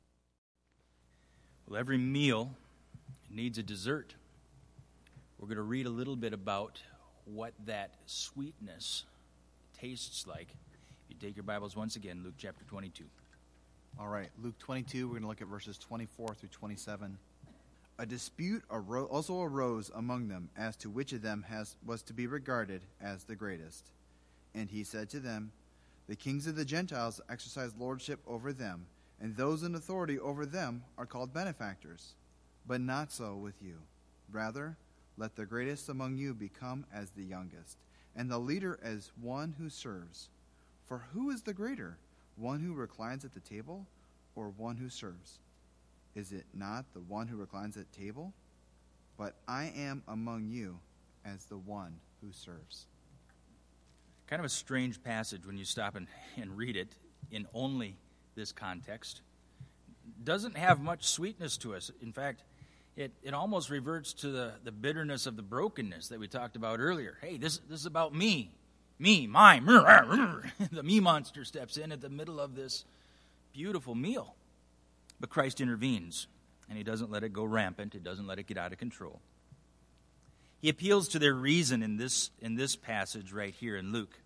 Well, every meal needs a dessert. We're going to read a little bit about what that sweetness tastes like. If you take your Bibles once again, Luke chapter twenty-two. All right, Luke twenty-two, we're going to look at verses twenty-four through twenty-seven. A dispute aro- also arose among them as to which of them has, was to be regarded as the greatest. And he said to them, the kings of the Gentiles exercise lordship over them, and those in authority over them are called benefactors. But not so with you. Rather, let the greatest among you become as the youngest, and the leader as one who serves. For who is the greater, one who reclines at the table, or one who serves? Is it not the one who reclines at table? But I am among you as the one who serves. Kind of a strange passage when you stop and, and read it in only this context. Doesn't have much sweetness to us. In fact, it, it almost reverts to the, the bitterness of the brokenness that we talked about earlier. Hey, this, this is about me. Me, mine. The me monster steps in at the middle of this beautiful meal. But Christ intervenes, and he doesn't let it go rampant. He doesn't let it get out of control. He appeals to their reason in this, in this passage right here in Luke.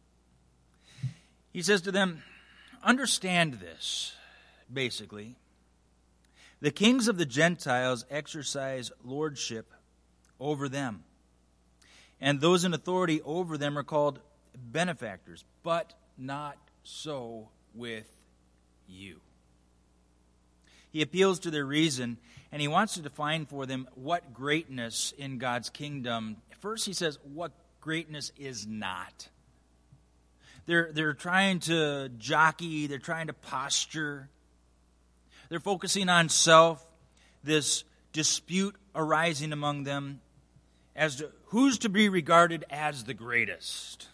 He says to them, understand this, basically. The kings of the Gentiles exercise lordship over them, and those in authority over them are called benefactors, but not so with you. He appeals to their reason, and he wants to define for them what greatness in God's kingdom. First, he says what greatness is not. They're, they're trying to jockey, they're trying to posture. They're focusing on self, this dispute arising among them as to who's to be regarded as the greatest.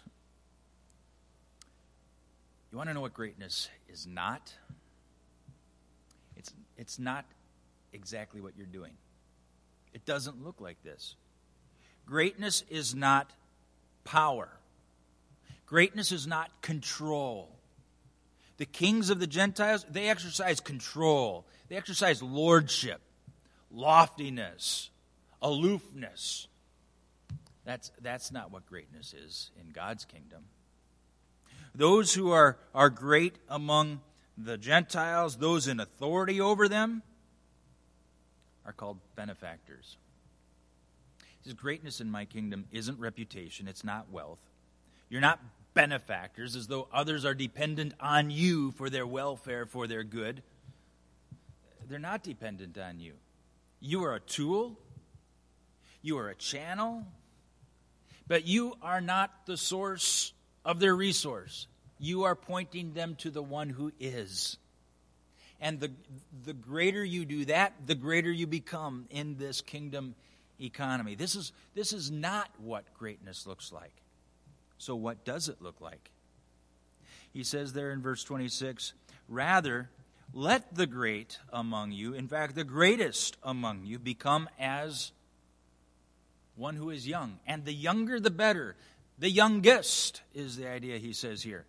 You want to know what greatness is not? It's, it's not exactly what you're doing. It doesn't look like this. Greatness is not power. Greatness is not control. The kings of the Gentiles, they exercise control. They exercise lordship, loftiness, aloofness. That's, that's not what greatness is in God's kingdom. Those who are, are great among the Gentiles, those in authority over them, are called benefactors. His greatness in my kingdom isn't reputation, it's not wealth. You're not benefactors as though others are dependent on you for their welfare, for their good. They're not dependent on you. You are a tool. You are a channel. But you are not the source of their resource. You are pointing them to the one who is. And the, the greater you do that, the greater you become in this kingdom economy. This is, this is not what greatness looks like. So what does it look like? He says there in verse twenty-six, rather, let the great among you, in fact, the greatest among you, become as one who is young. And the younger, the better. The youngest is the idea he says here.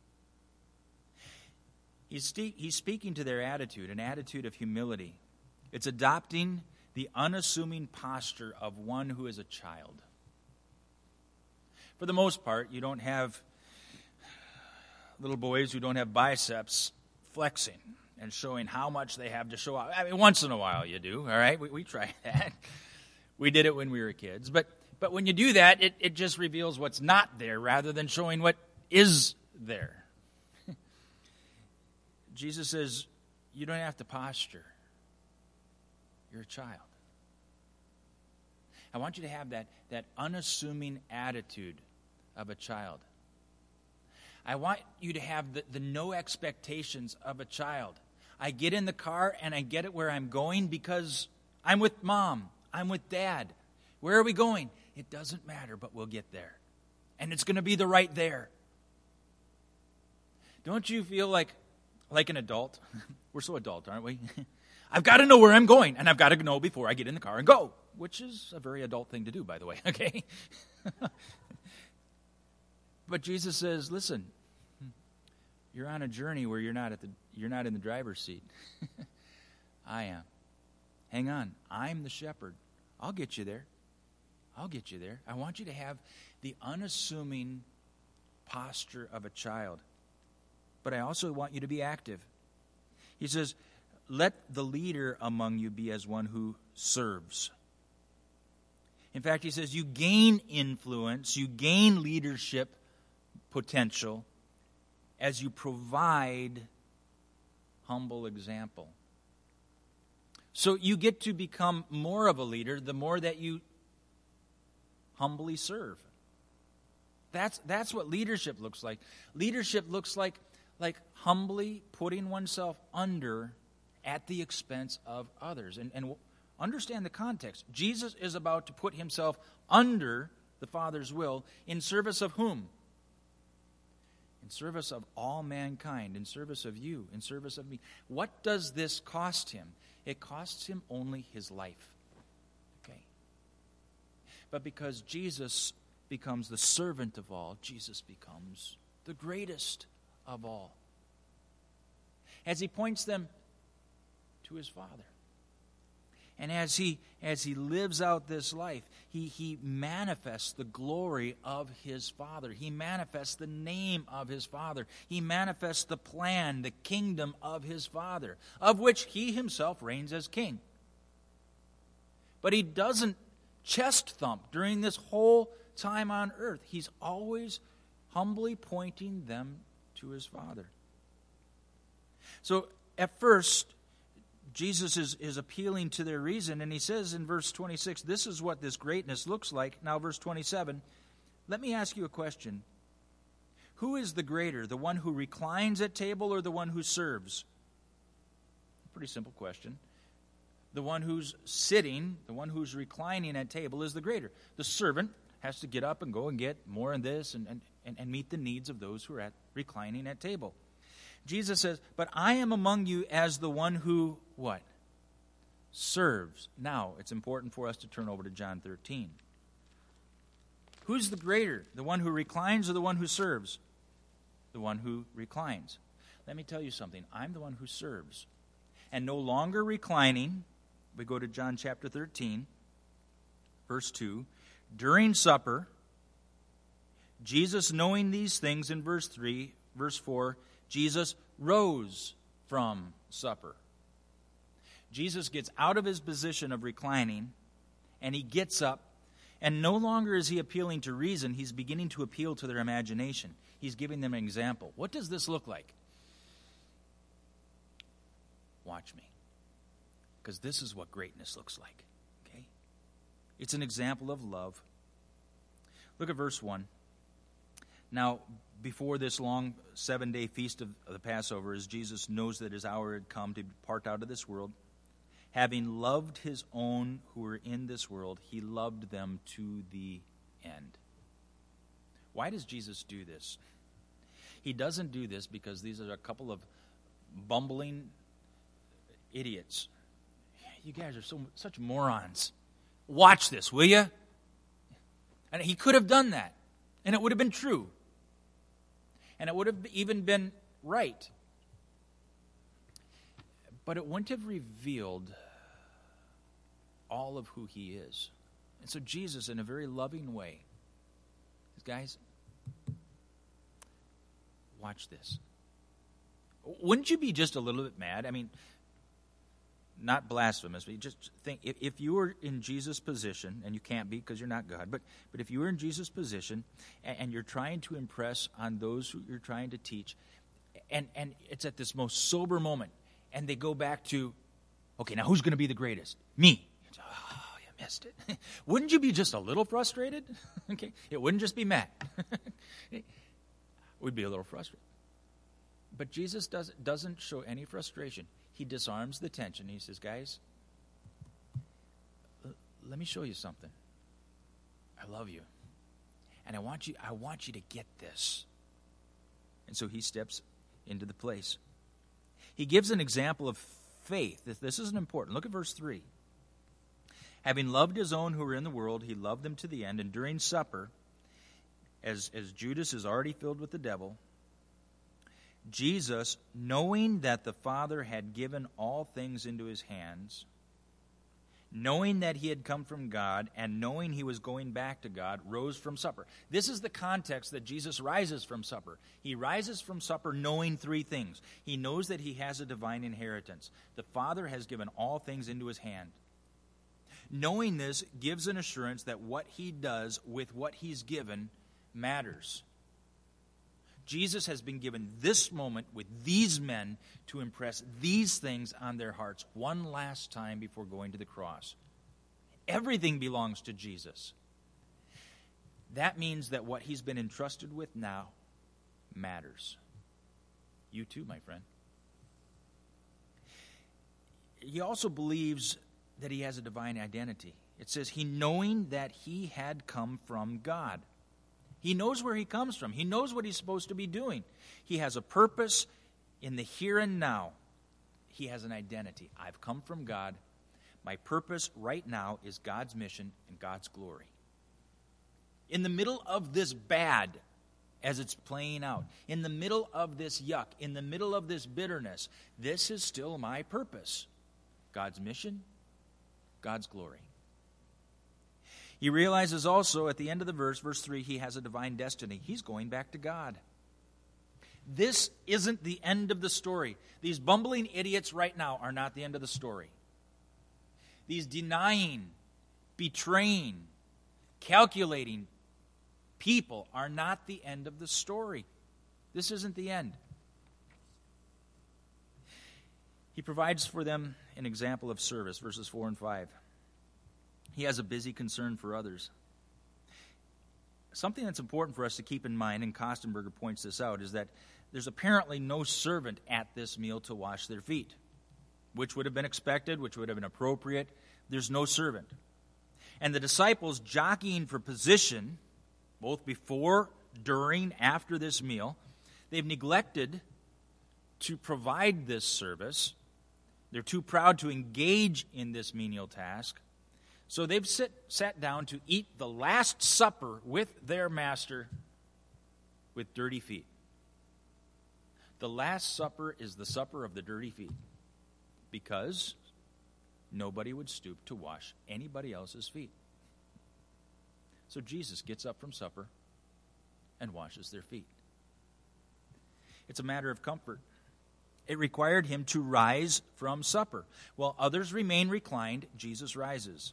He's, st- he's speaking to their attitude, an attitude of humility. It's adopting the unassuming posture of one who is a child. For the most part, you don't have little boys who don't have biceps flexing and showing how much they have to show off. I mean, once in a while you do, all right? We, we try that. We did it when we were kids. But but when you do that, it, it just reveals what's not there rather than showing what is there. Jesus says, you don't have to posture. You're a child. I want you to have that, that unassuming attitude of a child. I want you to have the, the no expectations of a child. I get in the car and I get it where I'm going because I'm with mom. I'm with dad. Where are we going? It doesn't matter, but we'll get there. And it's going to be the right there. Don't you feel like, like an adult? We're so adult, aren't we? I've got to know where I'm going, and I've got to know before I get in the car and go, which is a very adult thing to do, by the way, okay? But Jesus says, listen, you're on a journey where you're not at the you're not in the driver's seat. I am. Hang on. I'm the shepherd. I'll get you there. I'll get you there. I want you to have the unassuming posture of a child. But I also want you to be active. He says, let the leader among you be as one who serves. In fact, he says, you gain influence, you gain leadership potential as you provide humble example. So you get to become more of a leader the more that you humbly serve. That's that's what leadership looks like. Leadership looks like like humbly putting oneself under at the expense of others. And, and understand the context. Jesus is about to put himself under the Father's will in service of whom? In service of all mankind, in service of you, in service of me. What does this cost him? It costs him only his life. Okay. But because Jesus becomes the servant of all, Jesus becomes the greatest of all. As he points them to his Father. And as he as he lives out this life, he, he manifests the glory of his Father. He manifests the name of his Father. He manifests the plan, the kingdom of his Father, of which he himself reigns as king. But he doesn't chest thump during this whole time on earth. He's always humbly pointing them to his Father. So at first, Jesus is, is appealing to their reason, and he says in verse twenty-six, this is what this greatness looks like. Now, verse twenty-seven, let me ask you a question. Who is the greater, the one who reclines at table or the one who serves? Pretty simple question. The one who's sitting, the one who's reclining at table is the greater. The servant has to get up and go and get more in this and, and, and meet the needs of those who are at reclining at table. Jesus says, but I am among you as the one who, what? Serves. Now, it's important for us to turn over to John thirteen. Who's the greater? The one who reclines or the one who serves? The one who reclines. Let me tell you something. I'm the one who serves. And no longer reclining, we go to John chapter thirteen, verse two. During supper, Jesus, knowing these things, in verse three, verse four, Jesus rose from supper. Jesus gets out of his position of reclining, and he gets up, and no longer is he appealing to reason, he's beginning to appeal to their imagination. He's giving them an example. What does this look like? Watch me. Because this is what greatness looks like. Okay? It's an example of love. Look at verse one. Now, before this long seven-day feast of the Passover, as Jesus knows that his hour had come to depart out of this world, having loved his own who were in this world, he loved them to the end. Why does Jesus do this? He doesn't do this because these are a couple of bumbling idiots. You guys are so such morons. Watch this, will you? And he could have done that, and it would have been true. And it would have even been right. But it wouldn't have revealed all of who he is. And so Jesus, in a very loving way, says, guys, watch this. Wouldn't you be just a little bit mad? I mean, not blasphemous, but just think, if, if you were in Jesus' position, and you can't be because you're not God, but, but if you were in Jesus' position, and, and you're trying to impress on those who you're trying to teach, and, and it's at this most sober moment, and they go back to, okay, now who's going to be the greatest? Me. Oh, you missed it. Wouldn't you be just a little frustrated? Okay, it wouldn't just be Matt. We'd be a little frustrated. But Jesus does, doesn't show any frustration. He disarms the tension. He says, guys, l- let me show you something. I love you. And I want you, I want you to get this. And so he steps into the place. He gives an example of faith. This, this isn't important. Look at verse three. Having loved his own who were in the world, he loved them to the end. And during supper, as, as Judas is already filled with the devil, Jesus, knowing that the Father had given all things into his hands, knowing that he had come from God, and knowing he was going back to God, rose from supper. This is the context that Jesus rises from supper. He rises from supper knowing three things. He knows that he has a divine inheritance. The Father has given all things into his hand. Knowing this gives an assurance that what he does with what he's given matters. Jesus has been given this moment with these men to impress these things on their hearts one last time before going to the cross. Everything belongs to Jesus. That means that what he's been entrusted with now matters. You too, my friend. He also believes that he has a divine identity. It says, he knowing that he had come from God. He knows where he comes from. He knows what he's supposed to be doing. He has a purpose in the here and now. He has an identity. I've come from God. My purpose right now is God's mission and God's glory. In the middle of this bad, as it's playing out, in the middle of this yuck, in the middle of this bitterness, this is still my purpose. God's mission, God's glory. He realizes also at the end of the verse, verse three, he has a divine destiny. He's going back to God. This isn't the end of the story. These bumbling idiots right now are not the end of the story. These denying, betraying, calculating people are not the end of the story. This isn't the end. He provides for them an example of service, verses four and five. He has a busy concern for others. Something that's important for us to keep in mind, and Kostenberger points this out, is that there's apparently no servant at this meal to wash their feet, which would have been expected, which would have been appropriate. There's no servant. And the disciples jockeying for position, both before, during, after this meal, they've neglected to provide this service. They're too proud to engage in this menial task. So they've sit, sat down to eat the Last Supper with their master with dirty feet. The Last Supper is the supper of the dirty feet because nobody would stoop to wash anybody else's feet. So Jesus gets up from supper and washes their feet. It's a matter of comfort. It required him to rise from supper. While others remain reclined, Jesus rises.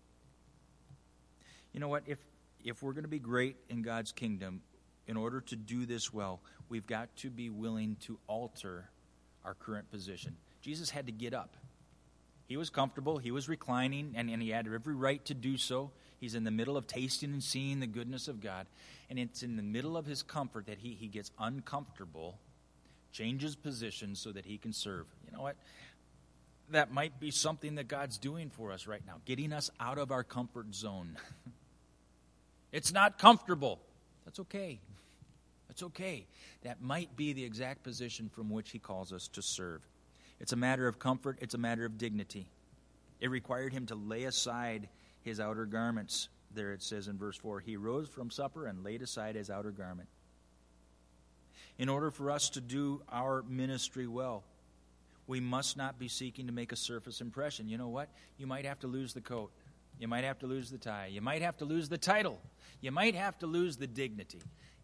You know what? If if we're going to be great in God's kingdom, in order to do this well, we've got to be willing to alter our current position. Jesus had to get up. He was comfortable. He was reclining, and, and he had every right to do so. He's in the middle of tasting and seeing the goodness of God. And it's in the middle of his comfort that he, he gets uncomfortable, changes position so that he can serve. You know what? That might be something that God's doing for us right now, getting us out of our comfort zone. It's not comfortable. That's okay. That's okay. That might be the exact position from which he calls us to serve. It's a matter of comfort. It's a matter of dignity. It required him to lay aside his outer garments. There it says in verse four, he rose from supper and laid aside his outer garment. In order for us to do our ministry well, we must not be seeking to make a surface impression. You know what? You might have to lose the coat. You might have to lose the tie. You might have to lose the title. You might have to lose the dignity.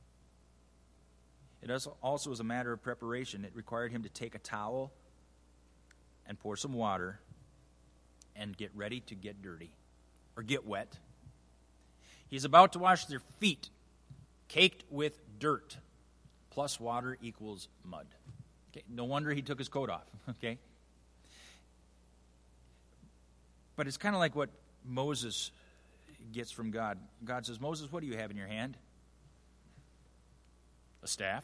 It also was a matter of preparation. It required him to take a towel and pour some water and get ready to get dirty or get wet. He's about to wash their feet, caked with dirt, plus water equals mud. Okay, no wonder he took his coat off, okay? But it's kind of like what Moses gets from God. God says, Moses, what do you have in your hand? A staff.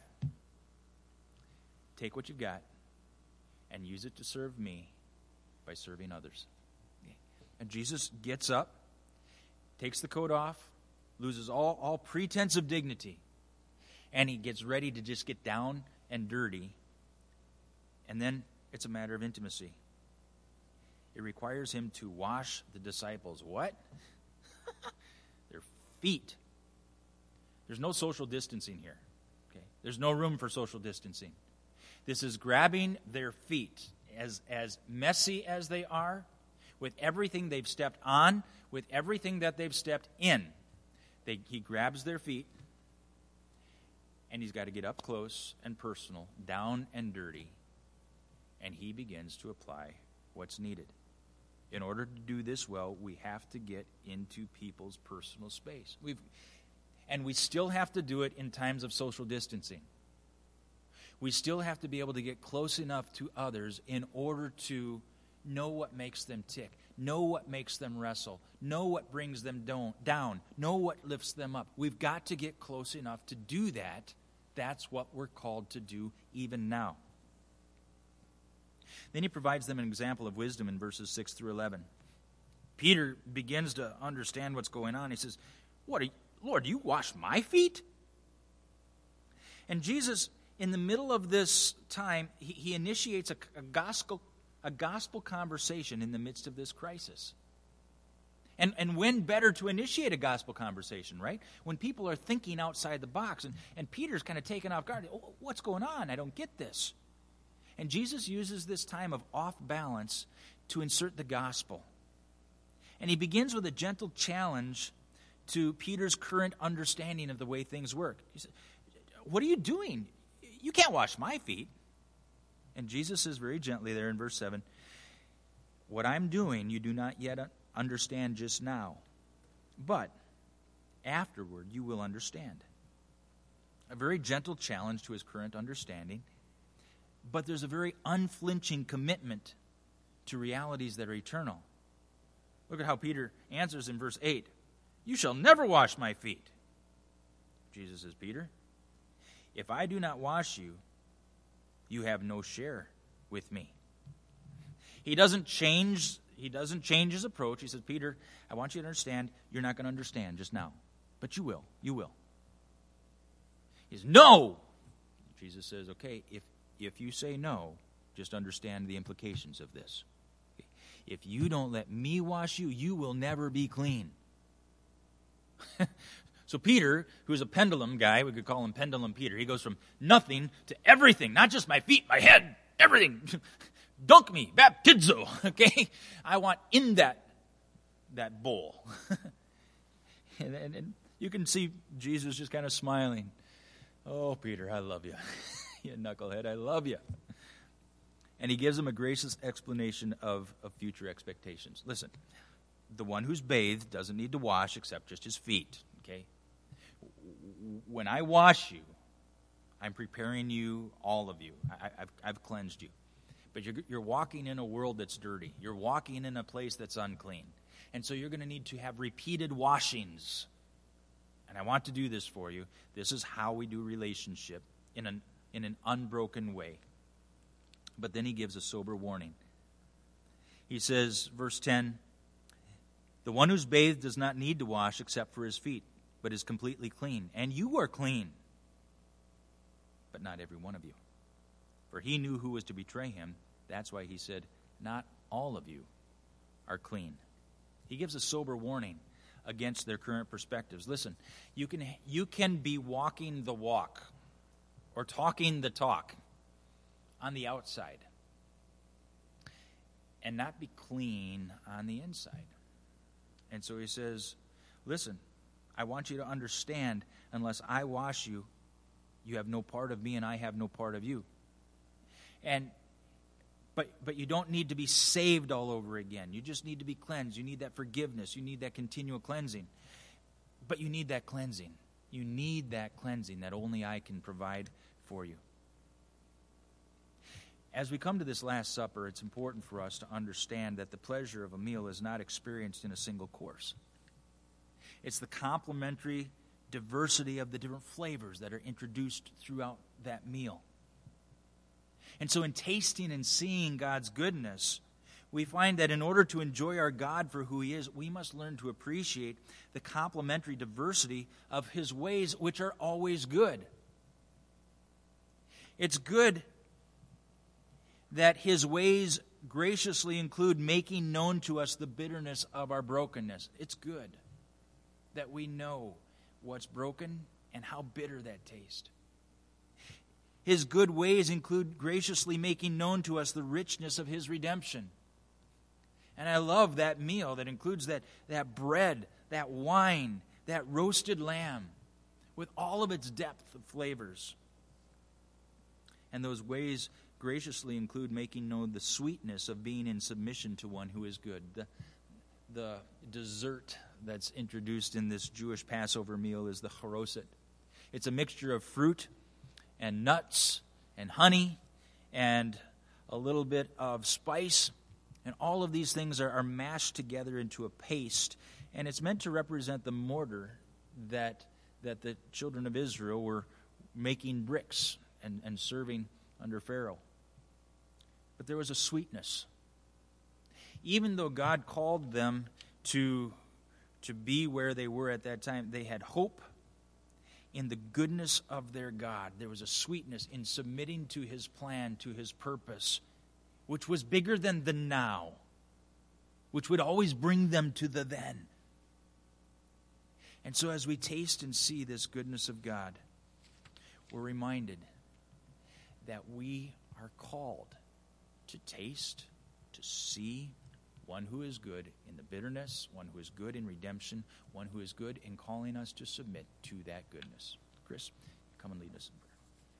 Take what you've got and use it to serve me by serving others. Okay. And Jesus gets up, takes the coat off, loses all, all pretense of dignity, and he gets ready to just get down and dirty. And then it's a matter of intimacy. It requires him to wash the disciples' what? Their feet. There's no social distancing here. Okay? There's no room for social distancing. This is grabbing their feet, as, as messy as they are, with everything they've stepped on, with everything that they've stepped in. They, he grabs their feet, and he's got to get up close and personal, down and dirty, and he begins to apply what's needed. In order to do this well, we have to get into people's personal space. We've, and we still have to do it in times of social distancing. We still have to be able to get close enough to others in order to know what makes them tick, know what makes them wrestle, know what brings them down, know what lifts them up. We've got to get close enough to do that. That's what we're called to do even now. Then he provides them an example of wisdom in verses six through eleven. Peter begins to understand what's going on. He says, "What, are you, Lord, you wash my feet?" And Jesus, in the middle of this time, he, he initiates a, a gospel a gospel conversation in the midst of this crisis. And, and when better to initiate a gospel conversation, right? When people are thinking outside the box. And, and Peter's kind of taken off guard. Oh, what's going on? I don't get this. And Jesus uses this time of off balance to insert the gospel. And he begins with a gentle challenge to Peter's current understanding of the way things work. He said, "What are you doing? You can't wash my feet." And Jesus says very gently there in verse seven, "What I'm doing you do not yet understand just now, but afterward you will understand." A very gentle challenge to his current understanding. But there's a very unflinching commitment to realities that are eternal. Look at how Peter answers in verse eight. "You shall never wash my feet." Jesus says, "Peter, if I do not wash you, you have no share with me." He doesn't change, he doesn't change his approach. He says, "Peter, I want you to understand, you're not going to understand just now. But you will. You will." He says, "No!" Jesus says, "Okay, if If you say no, just understand the implications of this. If you don't let me wash you, you will never be clean." So Peter, who's a pendulum guy, we could call him Pendulum Peter, he goes from nothing to everything, not just my feet, my head, everything. Dunk me, baptizo, okay? I want in that, that bowl. and, and, and you can see Jesus just kind of smiling. "Oh, Peter, I love you." "You knucklehead, I love you." And he gives him a gracious explanation of, of future expectations. Listen, the one who's bathed doesn't need to wash except just his feet, okay? When I wash you, I'm preparing you, all of you. I, I've, I've cleansed you. But you're, you're walking in a world that's dirty. You're walking in a place that's unclean. And so you're going to need to have repeated washings. And I want to do this for you. This is how we do relationship in an in an unbroken way. But then he gives a sober warning. He says, verse ten, "The one who's bathed does not need to wash except for his feet, but is completely clean. And you are clean, but not every one of you." For he knew who was to betray him, That's why he said, not all of you are clean. He gives a sober warning against their current perspectives. Listen, you can you can be walking the walk or talking the talk on the outside and not be clean on the inside. And so he says, listen, I want you to understand, unless I wash you, you have no part of me and I have no part of you. And But but you don't need to be saved all over again. You just need to be cleansed. You need that forgiveness. You need that continual cleansing. But you need that cleansing. You need that cleansing that only I can provide for you. As we come to this Last Supper, it's important for us to understand that the pleasure of a meal is not experienced in a single course. It's the complementary diversity of the different flavors that are introduced throughout that meal. And so in tasting and seeing God's goodness, we find that in order to enjoy our God for who he is, we must learn to appreciate the complementary diversity of his ways, which are always good. It's good that his ways graciously include making known to us the bitterness of our brokenness. It's good that we know what's broken and how bitter that tastes. His good ways include graciously making known to us the richness of his redemption. And I love that meal that includes that, that bread, that wine, that roasted lamb with all of its depth of flavors. And those ways graciously include making known the sweetness of being in submission to one who is good. The, the dessert that's introduced in this Jewish Passover meal is the charoset. It's a mixture of fruit and nuts and honey and a little bit of spice. And all of these things are, are mashed together into a paste. And it's meant to represent the mortar that, that the children of Israel were making bricks and, and serving under Pharaoh. But there was a sweetness. Even though God called them to, to be where they were at that time, they had hope in the goodness of their God. There was a sweetness in submitting to his plan, to his purpose, which was bigger than the now, which would always bring them to the then. And so as we taste and see this goodness of God, we're reminded that we are called to taste, to see one who is good in the bitterness, one who is good in redemption, one who is good in calling us to submit to that goodness. Chris, come and lead us in prayer.